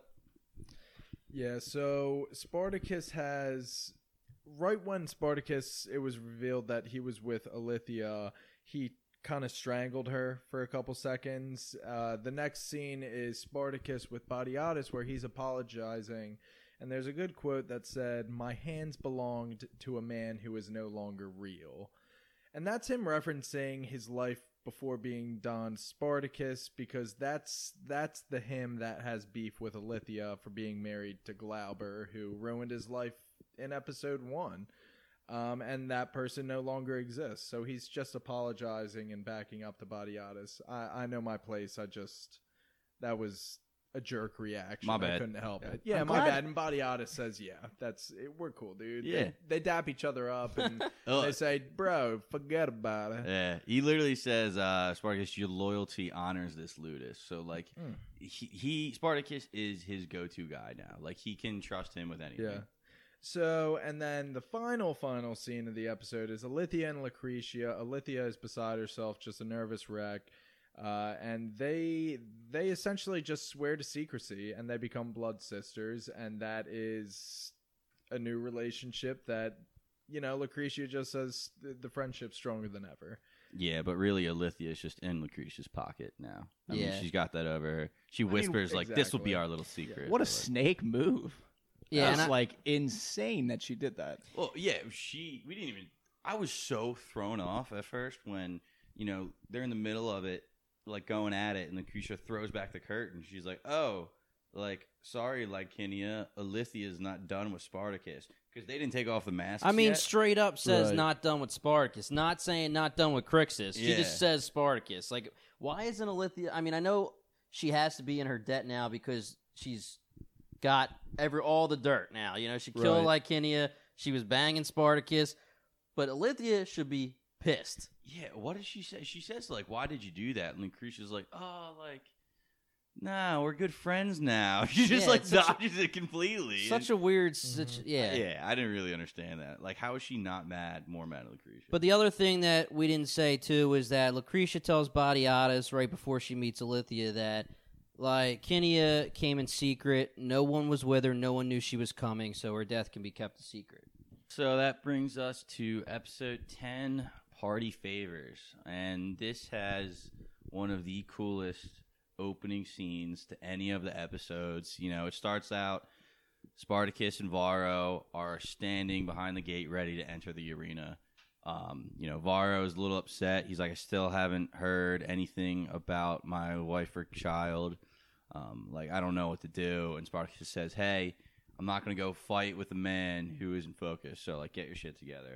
Yeah, so Spartacus has... Right when Spartacus, it was revealed that he was with Alithia, he kind of strangled her for a couple seconds. The next scene is Spartacus with Batiatus, where he's apologizing. And there's a good quote that said, "My hands belonged to a man who is no longer real." And that's him referencing his life before being Don Spartacus, because that's the him that has beef with Alithia for being married to Glauber, who ruined his life in episode 1. And that person no longer exists. So he's just apologizing and backing up to Batiatus. I know my place. That was a jerk reaction. My bad. I couldn't help it. Yeah, I'm my glad- bad. And Batiatus says, yeah, we're cool, dude. Yeah. They dap each other up and Oh. they say, bro, forget about it. Yeah, he literally says, Spartacus, your loyalty honors this Ludus. So, like, he Spartacus is his go-to guy now. Like, he can trust him with anything. Yeah. So, and then the final scene of the episode is Alithia and Lucretia. Alithia is beside herself, just a nervous wreck. And they essentially just swear to secrecy, and they become blood sisters, and that is a new relationship that, Lucretia just says the friendship's stronger than ever. Yeah, but really, Alithia is just in Lucretia's pocket now. I mean, Yeah. she's got that over her. She whispers, like, this will be exactly. our little secret. What a But, like, snake move. Yeah, That's and like insane that she did that. well, yeah, we didn't even, I was so thrown off at first when, they're in the middle of it, like, going at it, and Lucretia throws back the curtain. She's like, oh, like, sorry, Lycinia, Alithia is not done with Spartacus because they didn't take off the masks I mean, yet. straight up says Right. not done with Spartacus. Not saying not done with Crixus. She Yeah. just says Spartacus. Like, why isn't Alithia? I mean, I know she has to be in her debt now because she's got all the dirt now. You know, she killed Lycinia. She was banging Spartacus, but Alithia should be pissed. Yeah, what did she say? She says, like, why did you do that? And Lucretia's like, oh, like, nah, we're good friends now. She just, Yeah, like, it's such a- dodges it completely. Such a weird yeah. Yeah, I didn't really understand that. Like, how is she not more mad at Lucretia? But the other thing that we didn't say, too, is that Lucretia tells Batiatus right before she meets Alithia that, like, Kinia came in secret. No one was with her. No one knew she was coming, so her death can be kept a secret. So that brings us to episode 10, Party Favors. And this has one of the coolest opening scenes to any of the episodes. You know, it starts out, Spartacus and Varro are standing behind the gate ready to enter the arena. You know, Varro is a little upset. He's like, I still haven't heard anything about my wife or child. Like, I don't know what to do. And Spartacus says, hey, I'm not going to go fight with a man who isn't focused. So, like, get your shit together.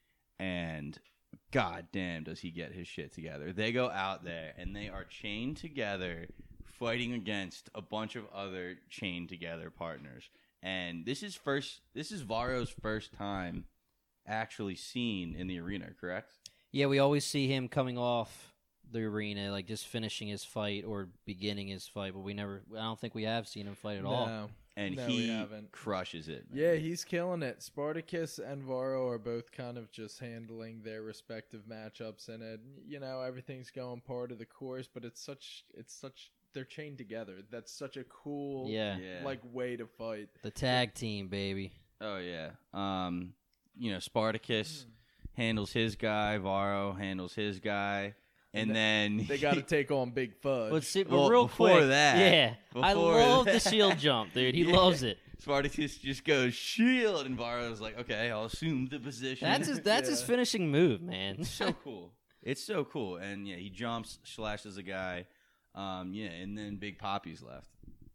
And god damn does he get his shit together. They go out there and they are chained together fighting against a bunch of other chained together partners. And this is Varro's first time actually seen in the arena, correct? Yeah, we always see him coming off the arena, like just finishing his fight or beginning his fight, but I don't think we have seen him fight at all. No. And No, we he haven't. crushes it, man. Yeah, he's killing it. Spartacus and Varro are both kind of just handling their respective matchups in it. You know, everything's going part of the course, but it's such they're chained together. That's such a cool Yeah. like way to fight. The tag team, baby. Oh yeah. You know, Spartacus handles his guy, Varro handles his guy, and then They got to take on Big Fudge. But Well, real before quick, that- yeah, I before love the that- shield jump, dude. He Yeah. loves it. Spartacus just goes shield, and Varro's like, okay, I'll assume the position. That's his finishing move, man. so cool. It's so cool, and yeah, he jumps, slashes a guy, yeah, and then Big Poppy's left.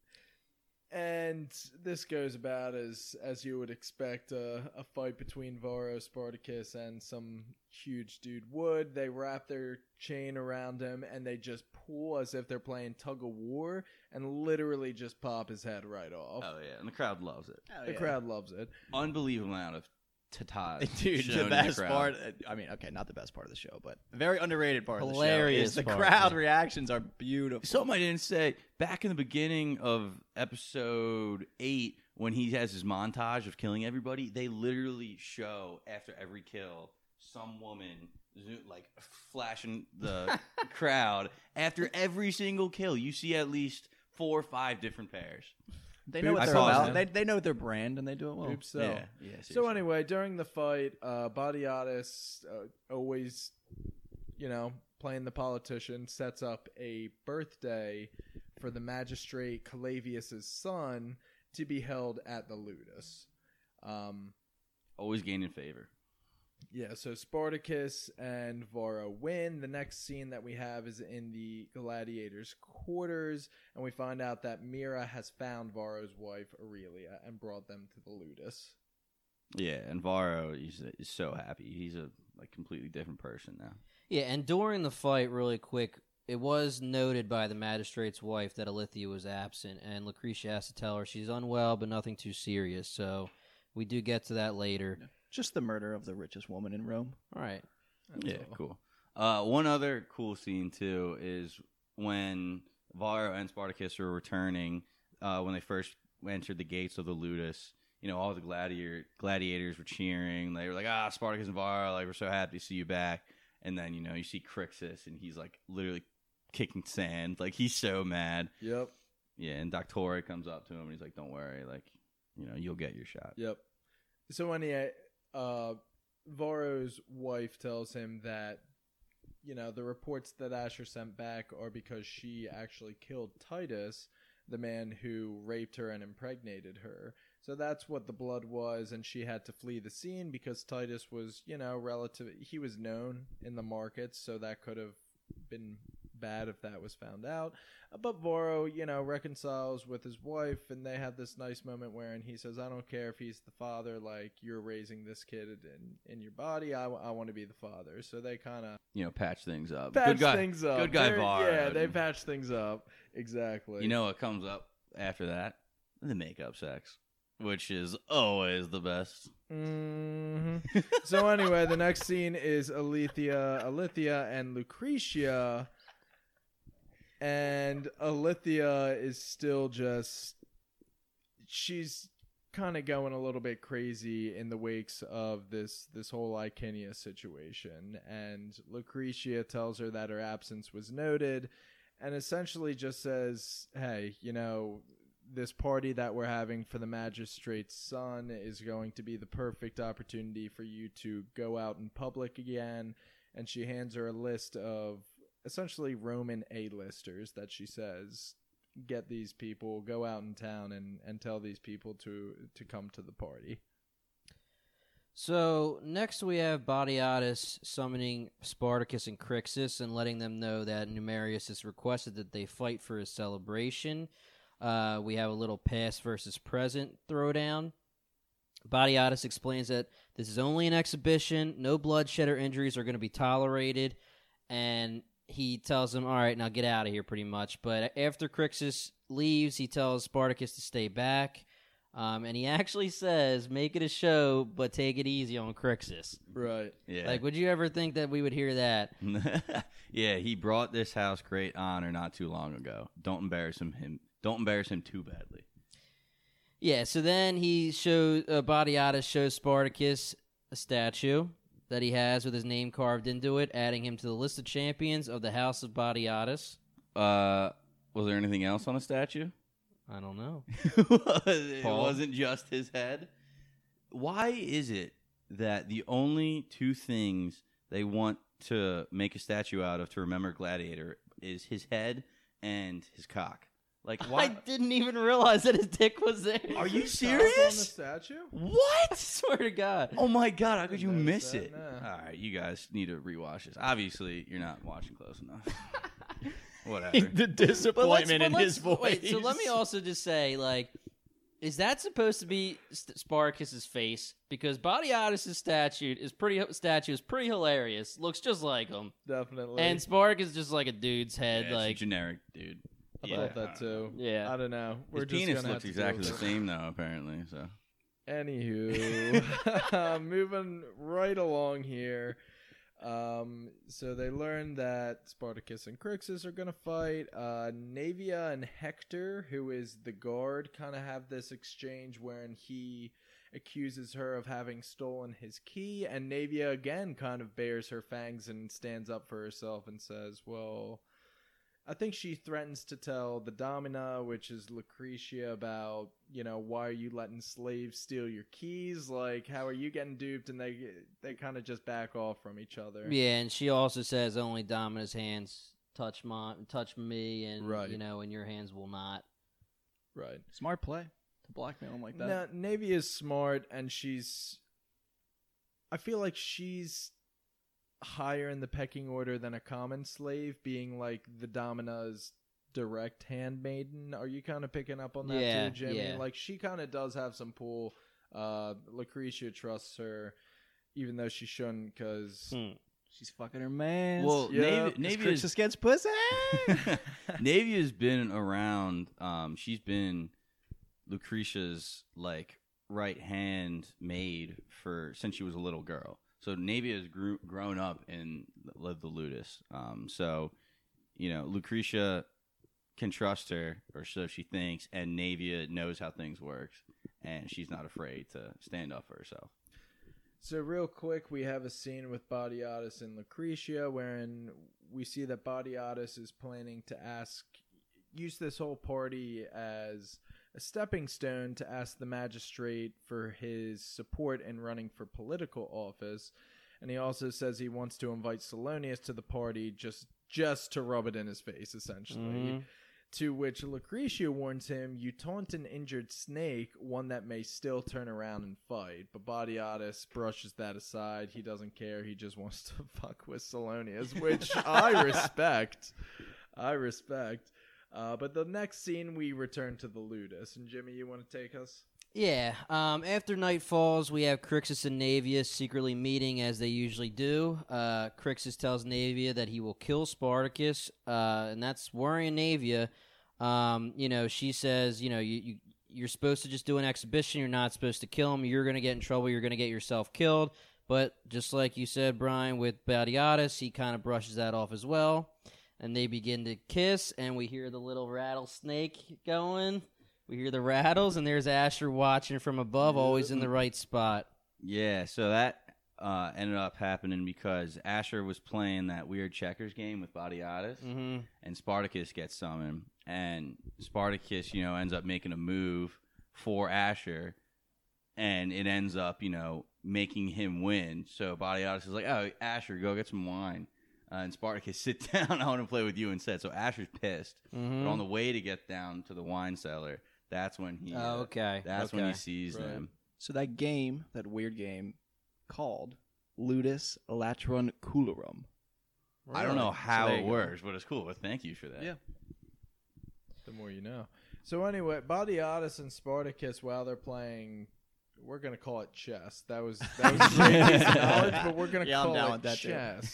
And this goes about as you would expect a fight between Varro, Spartacus, and some huge dude would. They wrap their chain around him and they just pull as if they're playing tug of war and literally just pop his head right off. Oh yeah, and the crowd loves it. The crowd loves it. Unbelievable amount of tatas. Dude, shown the in best crowd. part. I mean, okay, not the best part of the show, but a very underrated part Hilarious of the show is the part, crowd yeah. reactions are beautiful. Something I didn't say back in the beginning of episode 8 when he has his montage of killing everybody. They literally show after every kill some woman like flashing the crowd after every single kill. You see at least 4 or 5 different pairs. They know what I they're saw about. it. They know their brand and they do it well. Oops, so. Yeah. So seriously. anyway, during the fight, Batiatus, always, playing the politician, sets up a birthday for the magistrate Calavius's son to be held at the Ludus. Always gaining favor. Yeah, so Spartacus and Varro win. The next scene that we have is in the gladiators' quarters, and we find out that Mira has found Varro's wife, Aurelia, and brought them to the Ludus. Yeah, and Varro is so happy. He's a completely different person now. Yeah, and during the fight, really quick, it was noted by the magistrate's wife that Alithia was absent, and Lucretia has to tell her she's unwell, but nothing too serious. So we do get to that later. Just the murder of the richest woman in Rome. All right. Yeah, cool. One other cool scene too is when Varro and Spartacus were returning when they first entered the gates of the Ludus. You know, all the gladiators were cheering. They were like, Spartacus and Varro, like, we're so happy to see you back. And then, you see Crixus, and he's, like, literally kicking sand. Like, he's so mad. Yep. Yeah, and Doctore comes up to him, and he's like, don't worry. Like, you'll get your shot. Yep. So anyway, Varro's wife tells him that, the reports that Asher sent back are because she actually killed Titus, the man who raped her and impregnated her. So that's what the blood was, and she had to flee the scene because Titus was, he was known in the markets, so that could have been bad if that was found out. But Voro, reconciles with his wife, and they have this nice moment wherein he says, I don't care if he's the father, like, you're raising this kid in your body, I want to be the father. So they kind of patch things up. patch Good guy, things up. Good guy Varo. Yeah, they patch things up. Exactly. You know what comes up after that? The makeup sex, which is always the best. Mm-hmm. So anyway, the next scene is Alithia and Lucretia. And Alithia is still she's kind of going a little bit crazy in the wakes of this whole Icenia situation. And Lucretia tells her that her absence was noted and essentially just says, hey, this party that we're having for the magistrate's son is going to be the perfect opportunity for you to go out in public again. And she hands her a list of essentially Roman A-listers that she says, get these people, go out in town and tell these people to come to the party. So next we have Batiatus summoning Spartacus and Crixus and letting them know that Numerius has requested that they fight for his celebration. We have a little past versus present throwdown. Batiatus explains that this is only an exhibition, no bloodshed or injuries are going to be tolerated, and he tells him, all right, now get out of here pretty much. But after Crixus leaves, he tells Spartacus to stay back. And he actually says, make it a show, but take it easy on Crixus. Right. Yeah. Like, would you ever think that we would hear that? Yeah, he brought this house great honor not too long ago. Don't embarrass him. Don't embarrass him too badly. Yeah, so then he shows, Batiatus shows Spartacus a statue that he has with his name carved into it, adding him to the list of champions of the House of Batiatus. Was there anything else on the statue? I don't know. It wasn't just his head. Why is it that the only two things they want to make a statue out of to remember Gladiator is his head and his cock? Like, why? I didn't even realize that his dick was there. Are you On the serious? statue? I What? swear to God. Oh my God! How could you Notice miss that? it? Nah. All right, you guys need to rewatch this. Obviously, you're not watching close enough. Whatever. The disappointment in his voice. Wait, so let me also just say, like, is that supposed to be Spartacus's face? Because Batiatus' statue is pretty hilarious. Looks just like him. Definitely. And Spartacus is just like a dude's head. Yeah, it's a like, generic dude. I Yeah. thought that too. Yeah. I don't know. We're His just penis gonna looks have to deal exactly the with it. same though, apparently. So Anywho, moving right along here. So they learn that Spartacus and Crixus are going to fight. Naevia and Hector, who is the guard, kind of have this exchange wherein he accuses her of having stolen his key. And Naevia, again, kind of bares her fangs and stands up for herself and says, well, I think she threatens to tell the Domina, which is Lucretia, about, why are you letting slaves steal your keys? Like, how are you getting duped? And they kind of just back off from each other. yeah, and she also says only Domina's hands touch me, and Right. And your hands will not. Right. Smart play to blackmail him like that. Now, Naevia is smart, and I feel like she's higher in the pecking order than a common slave, being like the Domina's direct handmaiden. Are you kind of picking up on that Yeah, too, Jimmy? yeah. Like, she kind of does have some pull. Lucretia trusts her, even though she shouldn't, because She's fucking her man. well, Yeah. Naevia just gets pussy. Naevia's been around. She's been Lucretia's like right hand maid since she was a little girl. So Naevia has grown up in the Ludus. So Lucretia can trust her, or so she thinks, and Naevia knows how things work, and she's not afraid to stand up for herself. So real quick, we have a scene with Batiatus and Lucretia wherein we see that Batiatus is planning to use this whole party as a stepping stone to ask the magistrate for his support in running for political office. And he also says he wants to invite Salonius to the party just to rub it in his face, essentially. Mhm. To which Lucretia warns him, "You taunt an injured snake, one that may still turn around and fight." But Batiatus brushes that aside. He doesn't care. He just wants to fuck with Salonius, which I respect. But the next scene, we return to the Ludus. And Jimmy, you want to take us? Yeah. After night falls, we have Crixus and Naevia secretly meeting as they usually do. Crixus tells Naevia that he will kill Spartacus, and that's worrying Naevia. She says, you're supposed to just do an exhibition. You're not supposed to kill him. You're going to get in trouble. You're going to get yourself killed. But just like you said, Brian, with Batiatus, he kind of brushes that off as well. And they begin to kiss, and we hear the little rattlesnake going. We hear the rattles, and there's Asher watching from above, always in the right spot. Yeah, so that ended up happening because Asher was playing that weird checkers game with Batiatus, and Spartacus gets summoned. And Spartacus, ends up making a move for Asher, and it ends up, making him win. So Batiatus is like, "Oh, Asher, go get some wine." And Spartacus, "Sit down, I want to play with you instead." So Asher's pissed, but on the way to get down to the wine cellar, that's when he. When he sees them. So that game, that weird game, called Ludus Latron Coolorum. I don't know how it works, but it's cool. But thank you for that. Yeah. The more you know. So anyway, Batiatus and Spartacus, while they're playing, we're gonna call it chess. That was a great piece of knowledge, but we're gonna call it chess.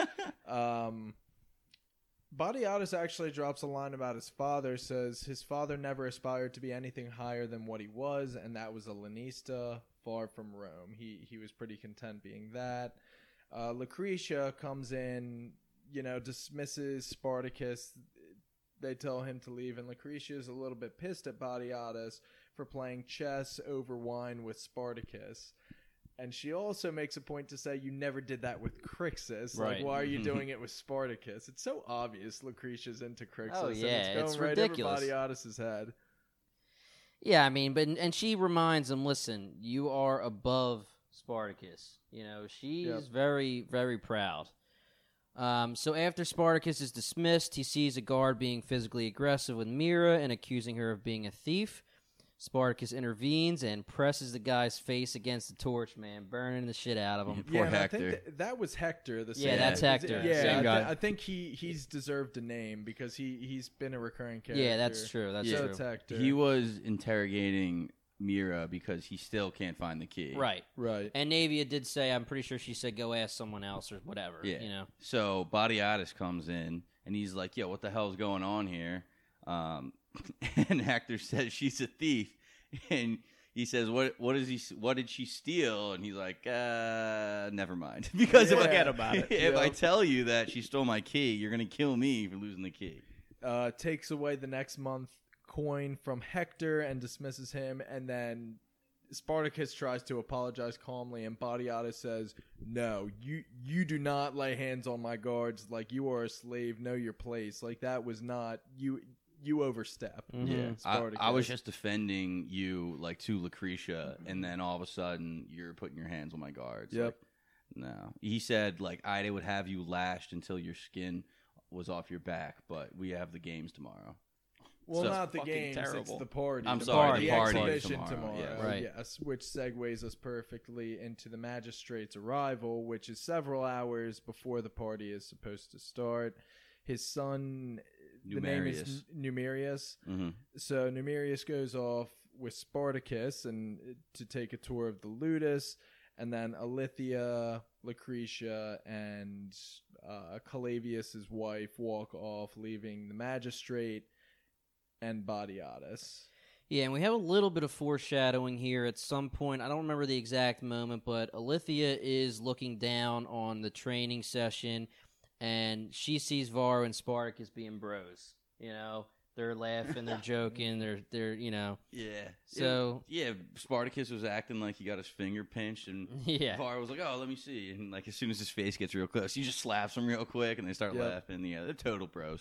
Batiatus actually drops a line about his father, says his father never aspired to be anything higher than what he was, and that was a Lanista, far from Rome. He was pretty content being that. Lucretia comes in, dismisses Spartacus. They tell him to leave, and Lucretia is a little bit pissed at Batiatus for playing chess over wine with Spartacus. And she also makes a point to say, "You never did that with Crixus. Right. Like, why are you doing it with Spartacus?" It's so obvious Lucretia's into Crixus. Oh, yeah, and it's going right ridiculous. over Batiatus's head. Yeah, I mean, and she reminds him, "Listen, you are above Spartacus." She's very, very proud. So after Spartacus is dismissed, he sees a guard being physically aggressive with Mira and accusing her of being a thief. Spartacus intervenes and presses the guy's face against the torch, man, burning the shit out of him. Poor Hector. I think that was Hector. That's Hector. Yeah, Same guy. I think he's deserved a name because he's been a recurring character. Yeah, that's true. That's so true. it's Hector. He was interrogating Mira because he still can't find the key. Right. Right. And Naevia did say, I'm pretty sure she said, "Go ask someone else" or whatever. Yeah. So Batiatus comes in and he's like, "Yo, what the hell's going on here?" And Hector says she's a thief, and he says, "What did she steal?" And he's like, "Never mind." Because Forget about it. if I tell you that she stole my key, you're gonna kill me for losing the key. Takes away the next month coin from Hector and dismisses him, and then Spartacus tries to apologize calmly, and Batiatus says, "No, you do not lay hands on my guards. Like, you are a slave. Know your place. Like, that was not you. You overstep." Yeah, Spartacus. I was just defending you like to Lucretia, and then all of a sudden you're putting your hands on my guards. Yep. Like, no, he said like I would have you lashed until your skin was off your back, but we have the games tomorrow. Well, So- not the Fucking games, terrible. it's the party. I'm the sorry, the party exhibition tomorrow, tomorrow. yeah. Right. Yes, which segues us perfectly into the magistrate's arrival, which is several hours before the party is supposed to start. His son, the name is Numerius. Mm-hmm. So Numerius goes off with Spartacus and to take a tour of the Ludus, and then Alithia, Lucretia, and Calavius' wife walk off, leaving the magistrate and Batiatus. Yeah, and we have a little bit of foreshadowing here at some point. I don't remember the exact moment, but Alithia is looking down on the training session, and she sees Varro and Spartacus being bros. They're laughing, they're joking, they're Yeah. So Spartacus was acting like he got his finger pinched, and yeah. Varro was like, "Oh, let me see." And like as soon as his face gets real close, he just slaps him real quick, and they start laughing. Yeah, they're total bros.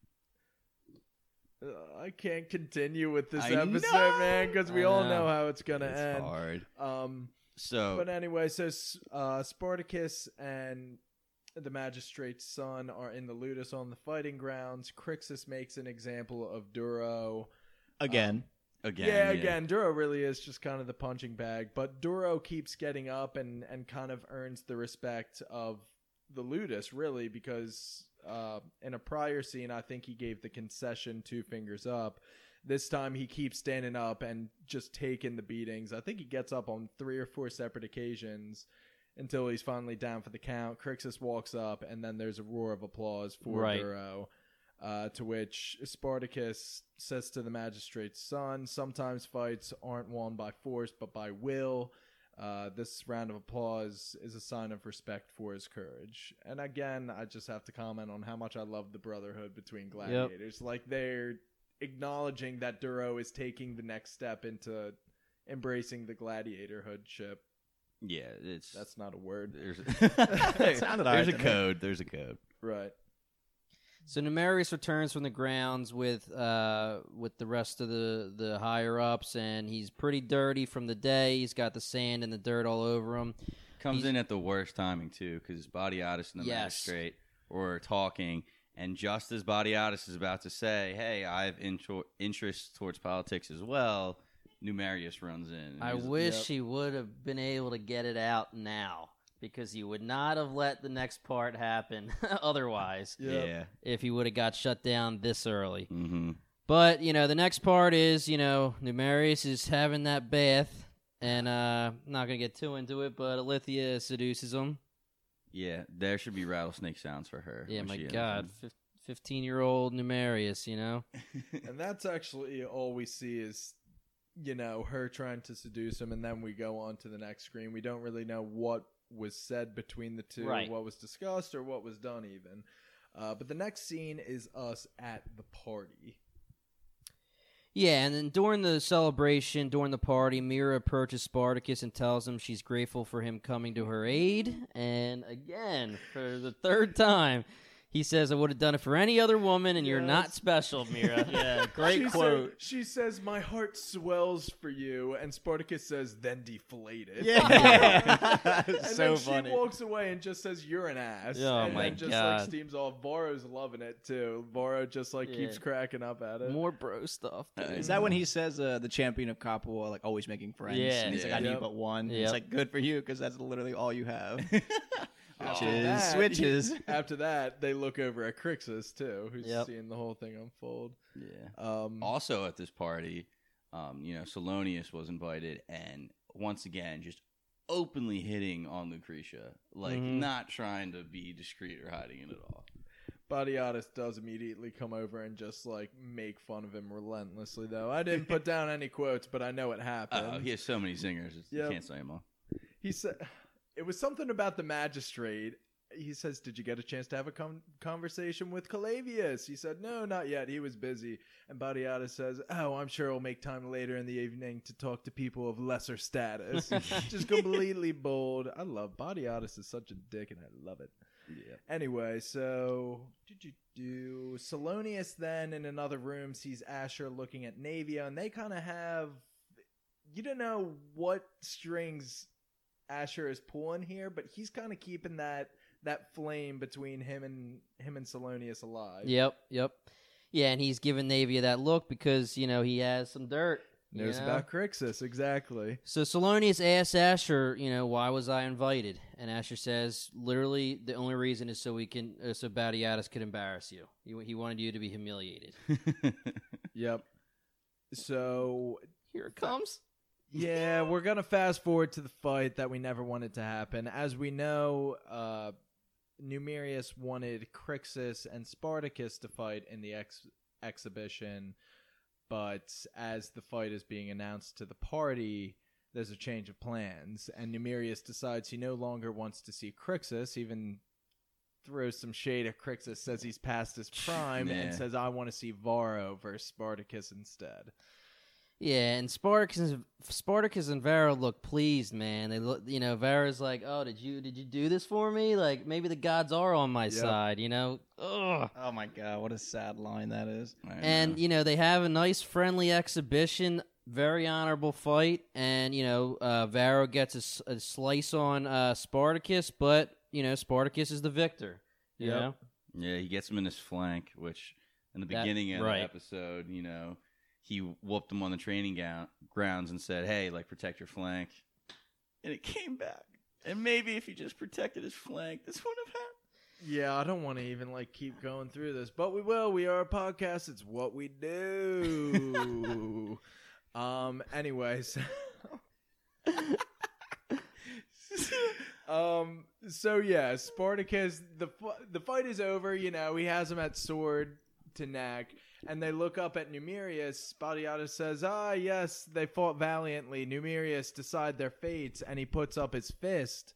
I can't continue with this I episode, know! man, because we I all know. know how it's gonna It's end. hard. So But anyway, so Spartacus and the magistrate's son are in the ludus on the fighting grounds. Crixus makes an example of Duro. Again. Again, Duro really is just kind of the punching bag, but Duro keeps getting up and kind of earns the respect of the ludus, really, because in a prior scene, I think he gave the concession 2 fingers up. This time he keeps standing up and just taking the beatings. I think he gets up on 3 or 4 separate occasions until he's finally down for the count. Crixus walks up, and then there's a roar of applause for Duro. To which Spartacus says to the magistrate's son, sometimes fights aren't won by force but by will. This round of applause is a sign of respect for his courage. And again, I just have to comment on how much I love the brotherhood between gladiators. Like, they're acknowledging that Duro is taking the next step into embracing the gladiatorhoodship. Yeah, that's not a word. There's There's a code. There's a code. Right. So Numerius returns from the grounds with the rest of the higher ups, and he's pretty dirty from the day. He's got the sand and the dirt all over him. Comes in at the worst timing too, because Batiatus and the magistrate were talking, and just as Batiatus is about to say, "Hey, I have interest towards politics as well," Numerius runs in. I wish he would have been able to get it out now, because he would not have let the next part happen otherwise. Yeah. If he would have got shut down this early. Mm-hmm. But, the next part is, Numerius is having that bath, and I'm not going to get too into it, but Alithia seduces him. Yeah, there should be rattlesnake sounds for her. Yeah, my God. 15-year-old Numerius, And that's actually all we see is, her trying to seduce him, and then we go on to the next screen. We don't really know what was said between the two, what was discussed, or what was done even. But the next scene is us at the party. Yeah, and then during the celebration, during the party, Mira approaches Spartacus and tells him she's grateful for him coming to her aid. And again, for the 3rd time, he says, "I would have done it for any other woman, and you're not special, Mira." Yeah, great quote. She says, "My heart swells for you," and Spartacus says, "Then deflated." Yeah. And So then funny. she walks away and just says, "You're an ass." Oh, and my then just God. steams off. Voro's loving it too. Voro just keeps cracking up at it. More bro stuff. Is that when he says the champion of Capua, always making friends? Yeah. And he's like, I need but one. Yep. It's like, good for you, because that's literally all you have. Switches. After that, they look over at Crixus too, who's Yep. seeing the whole thing unfold. Yeah. Also at this party, Salonius was invited, and once again, just openly hitting on Lucretia, not trying to be discreet or hiding it at all. Batiatus does immediately come over and just make fun of him relentlessly, though. I didn't put down any quotes, but I know it happened. Oh, he has so many zingers, you can't say them all. He said it was something about the magistrate. He says, "Did you get a chance to have a conversation with Calavius?" He said, "No, not yet. He was busy." And Batiatus says, "Oh, I'm sure he'll make time later in the evening to talk to people of lesser status." Just completely bold. I love Batiatus is such a dick, and I love it. Yeah. Anyway, so Salonius then in another room sees Asher looking at Naevia, and they kind of have, you don't know what strings Asher is pulling here, but he's kind of keeping that flame between him and Salonius alive. Yep. Yeah, and he's giving Naevia that look because, he has some dirt. Knows about Crixus, exactly. So Salonius asks Asher, why was I invited? And Asher says, literally, the only reason is so Batiatus could embarrass you. He wanted you to be humiliated. Yep. So here it comes. Yeah, we're going to fast forward to the fight that we never wanted to happen. As we know, Numerius wanted Crixus and Spartacus to fight in the exhibition, but as the fight is being announced to the party, there's a change of plans, and Numerius decides he no longer wants to see Crixus, even throws some shade at Crixus, says he's past his prime, and says, I want to see Varro versus Spartacus instead. Yeah, and Spartacus and Varro look pleased, man. They look, Varro's like, "Oh, did you do this for me? Like, maybe the gods are on my side, Ugh. Oh my God, what a sad line that is. And they have a nice friendly exhibition, very honorable fight, and Varro gets a slice on Spartacus, but Spartacus is the victor. You Yep. know? Yeah, he gets him in his flank, which in the beginning of right. the episode, he whooped him on the training grounds and said, "Hey, like protect your flank," and it came back. And maybe if he just protected his flank, this wouldn't have happened. Yeah, I don't want to even keep going through this, but we will. We are a podcast. It's what we do. Anyways. So yeah, Spartacus. The fight is over. He has him at sword to neck, and they look up at Numerius. Batiatus says, "Ah, yes, they fought valiantly. Numerius, decide their fates," and he puts up his fist.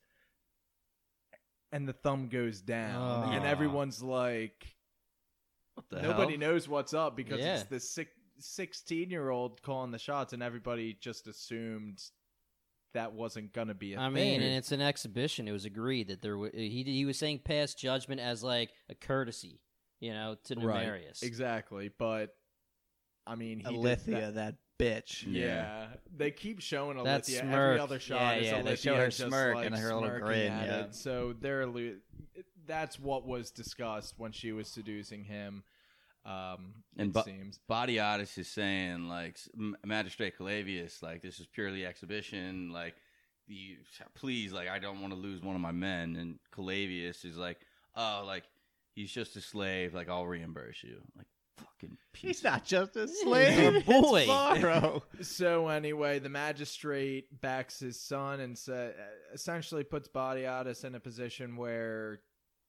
And the thumb goes down, and everyone's like, What the nobody hell? knows what's up because Yeah. it's this 16-year-old calling the shots, and everybody just assumed that wasn't gonna be a I thing. mean, and it's an exhibition. It was agreed that he was saying pass judgment as like a courtesy, to Numerius. Exactly, but I mean, he did Alethea, that bitch. Yeah, they keep showing That Alethea. smirk. Every other shot is Yeah, they Alethea show her just, smirk and her little smirking grin, at yeah. it. So that's what was discussed when she was seducing him. And It seems. Batiatus is saying, Magistrate Calavius, this is purely exhibition. Please, I don't want to lose one of my men. And Calavius is like, oh, he's just a slave. I'll reimburse you. Fucking piece. He's not just a slave. He's our boy. It's Varro. So anyway, the magistrate backs his son and essentially puts Batiatus in a position where,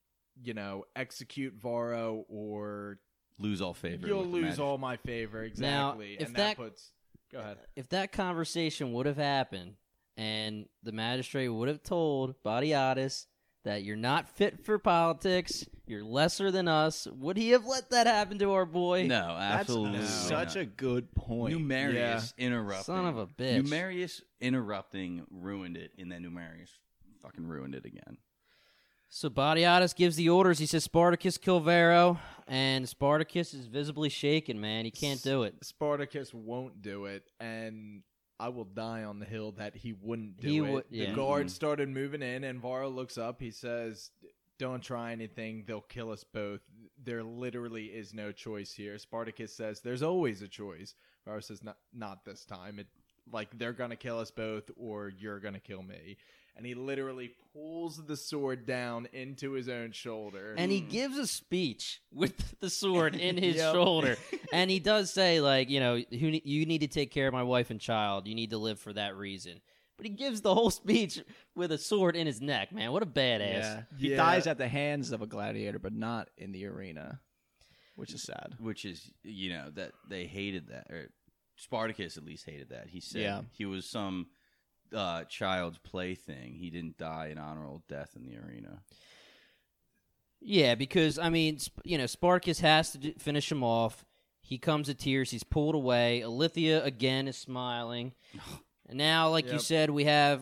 execute Varro or Lose all favor. you'll with the lose magistrate. all my favor. Exactly. if and that- puts. Go ahead. If that conversation would have happened and the magistrate would have told Batiatus that you're not fit for politics, you're lesser than us, would he have let that happen to our boy? No, absolutely. That's such a good point. Numerius interrupting. Son of a bitch. Numerius interrupting ruined it, and then Numerius fucking ruined it again. So Batiatus gives the orders. He says, Spartacus, kill Varro. And Spartacus is visibly shaken, man. He can't do it. Spartacus won't do it, and I will die on the hill that he wouldn't do He it. would- yeah. The guards started moving in, and Varro looks up. He says, "Don't try anything. They'll kill us both. There literally is no choice here." Spartacus says, "There's always a choice." Varro says, "Not this time. They're gonna kill us both, or you're gonna kill me." And he literally pulls the sword down into his own shoulder. And he gives a speech with the sword in his Yep. shoulder. And he does say, you need to take care of my wife and child. You need to live for that reason. But he gives the whole speech with a sword in his neck, man. What a badass. Yeah. He Yeah. dies at the hands of a gladiator, but not in the arena, which is sad. Which is, that they hated that, or Spartacus at least hated that. He said Yeah. he was some child's plaything. He didn't die an honorable death in the arena. Yeah, because, Spartacus has to finish him off. He comes to tears. He's pulled away. Alethea, again, is smiling. And now, like you Yep. said, we have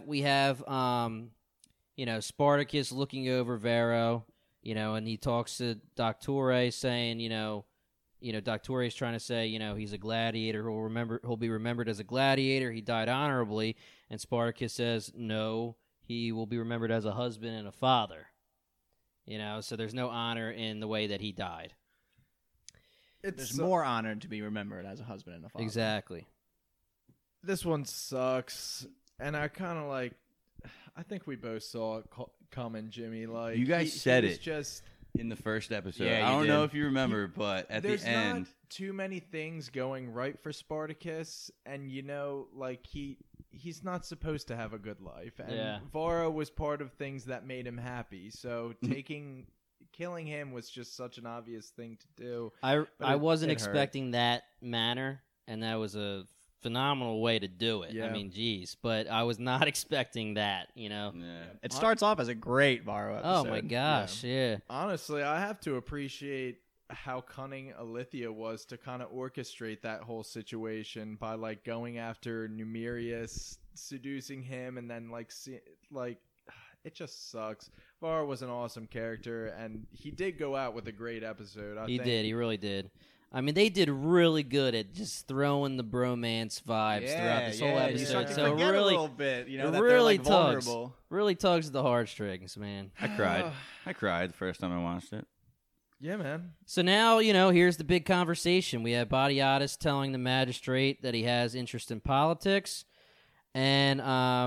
Spartacus looking over Varro, and he talks to Doctore saying, Doctore is trying to say, he's a gladiator. He'll be remembered as a gladiator. He died honorably. And Spartacus says, no, he will be remembered as a husband and a father. So there's no honor in the way that he died. There's more honor to be remembered as a husband and a father. Exactly. This one sucks, and I kind of I think we both saw it coming, Jimmy. You guys said was it. Just In the first episode. Yeah, I you don't know did. if you remember, but at there's the end, not too many things going right for Spartacus, and he's not supposed to have a good life. And Yeah. Varro was part of things that made him happy. So killing him was just such an obvious thing to do. I it- wasn't it hurt. expecting that manner, and that was a phenomenal way to do it. I Yeah. mean, geez, but I was not expecting that, yeah. It starts off as a great Varro Oh episode. my gosh, yeah. Honestly, I have to appreciate how cunning Alethea was to kind of orchestrate that whole situation by going after Numerius, seducing him, and then it just sucks. Varro was an awesome character, and he did go out with a great episode. He did. He really did. I mean, they did really good at just throwing the bromance vibes throughout this whole You episode. start to So forget really, a little bit, it that really they're tugs. vulnerable. Really tugs at the heartstrings, man. I cried. I cried the first time I watched it. Yeah, man. So now, here's the big conversation. We have Batiatus telling the magistrate that he has interest in politics. And,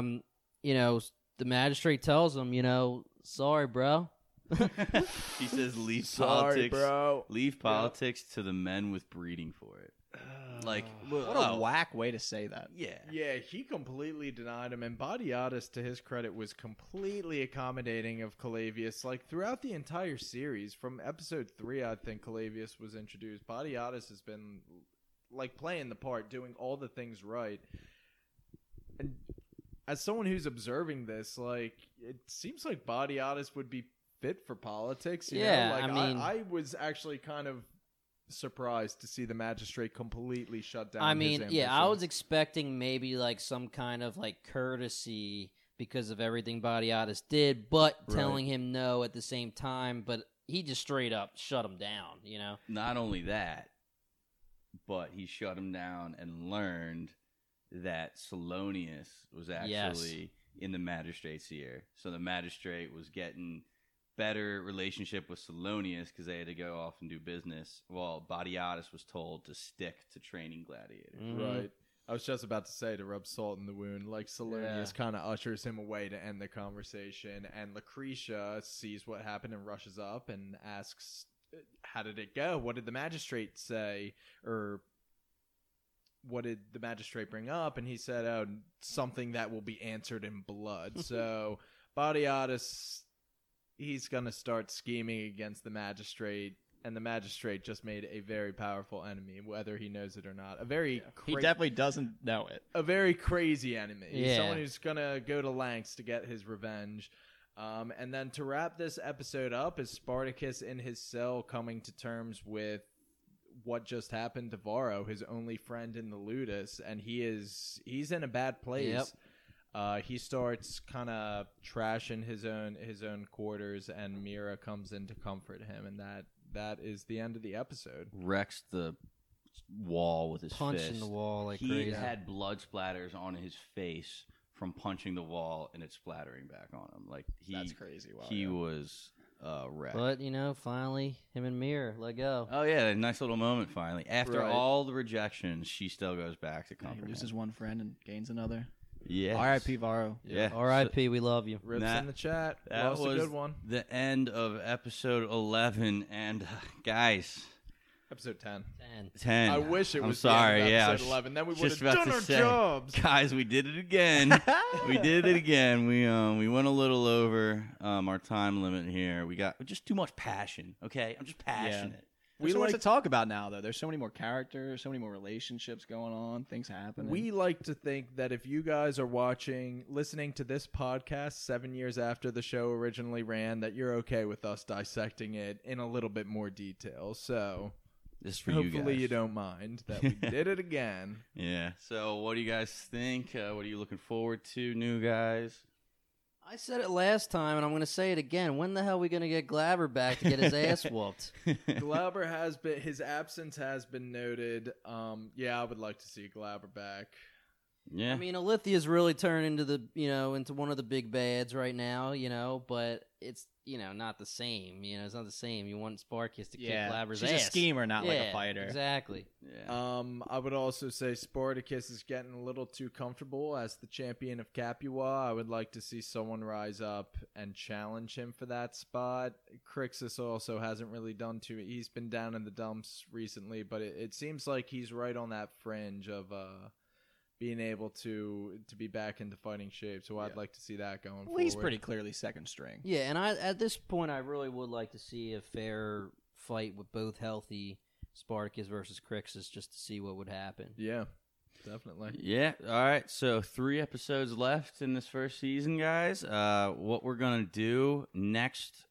the magistrate tells him, sorry, bro. He says, leave Sorry, politics. bro. Leave politics to the men with breeding for it. Like, What a whack way to say that. Yeah. Yeah, he completely denied him, and Batiatus, to his credit, was completely accommodating of Calavius. Like, throughout the entire series, from episode 3, I think Calavius was introduced. Batiatus has been, like, playing the part, doing all the things right. And as someone who's observing this, like, it seems like Batiatus would be fit for politics. You Yeah, know? Like, I mean- I was actually kind of surprised to see the magistrate completely shut down. I his mean, I ambitions. was expecting maybe like some kind of like courtesy because of everything Batiatus did, but telling him no at the same time. But he just straight up shut him down, Not only that, but he shut him down and learned that Salonius was actually in the magistrate's ear. So the magistrate was getting better relationship with Salonius because they had to go off and do business. Well, Batiatus was told to stick to training gladiators. Right. I was just about to say, to rub salt in the wound, like Salonius kind of ushers him away to end the conversation, and Lucretia sees what happened and rushes up and asks, how did it go? What did the magistrate say? Or what did the magistrate bring up? And he said, oh, something that will be answered in blood. So Batiatus, he's going to start scheming against the magistrate, and the magistrate just made a very powerful enemy, whether he knows it or not. He definitely doesn't know it. A very crazy enemy. Yeah. Someone who's going to go to lengths to get his revenge. And then to wrap this episode up is Spartacus in his cell coming to terms with what just happened to Varro, his only friend in the Ludus, and he's in a bad place. Yep. He starts kind of trashing his own quarters, and Mira comes in to comfort him, and that is the end of the episode. Wrecks the wall with his Punching fist. the wall like he crazy. had blood splatters on his face from punching the wall and it splattering back on him. Like That's crazy. Wow, he yeah. was wrecked. But finally, him and Mir let go. Oh yeah, a nice little moment finally. After Right. all the rejections, she still goes back to Yeah, comfort he loses him. one friend and gains another. Yeah. R.I.P. Varro. Yeah. R.I.P. We love you. Rips That- in the chat. That Lost was a good one. the end of episode 11, and guys, Episode 10. 10. I wish it I'm was sorry. the end of Yeah, I episode was 11. Then we would just have about done to our say, jobs. guys, we did it again. We did it again. We went a little over our time limit here. We got just too much passion. Okay, I'm just passionate. There's so much to talk about now, though. There's so many more characters, so many more relationships going on, things happening. We like to think that if you guys are listening to this podcast 7 years after the show originally ran, that you're okay with us dissecting it in a little bit more detail. So This is for you guys. hopefully you don't mind that we did it again. Yeah. So, what do you guys think? What are you looking forward to, new guys? I said it last time, and I'm going to say it again. When the hell are we going to get Glaber back to get his ass whooped? Glauber his absence has been noted. Yeah, I would like to see Glauber back. Yeah. I mean, Alithia's really turned into into one of the big bads right now, but it's, not the same. It's not the same. You want Spartacus to kick Glaber's she's ass. a schemer, not like Yeah, a fighter. Exactly. yeah. I would also say Spartacus is getting a little too comfortable as the champion of Capua. I would like to see someone rise up and challenge him for that spot. Crixus also hasn't really done too. He's been down in the dumps recently, but it seems like he's right on that fringe of being able to be back into fighting shape. So I'd like to see that going forward. He's pretty clearly second string. Yeah, and at this point, I really would like to see a fair fight with both healthy Spartacus versus Crixus just to see what would happen. Yeah, definitely. Yeah. All right. So 3 episodes left in this first season, guys. What we're gonna do next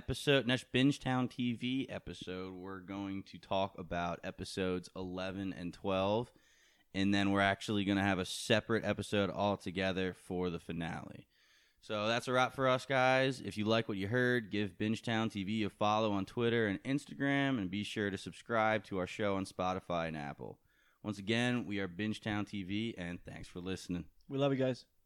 Bingetown TV episode, we're going to talk about episodes 11 and 12, and then we're actually gonna have a separate episode altogether for the finale. So that's a wrap for us, guys. If you like what you heard, give Bingetown TV a follow on Twitter and Instagram, and be sure to subscribe to our show on Spotify and Apple. Once again, we are Bingetown TV, and thanks for listening. We love you guys.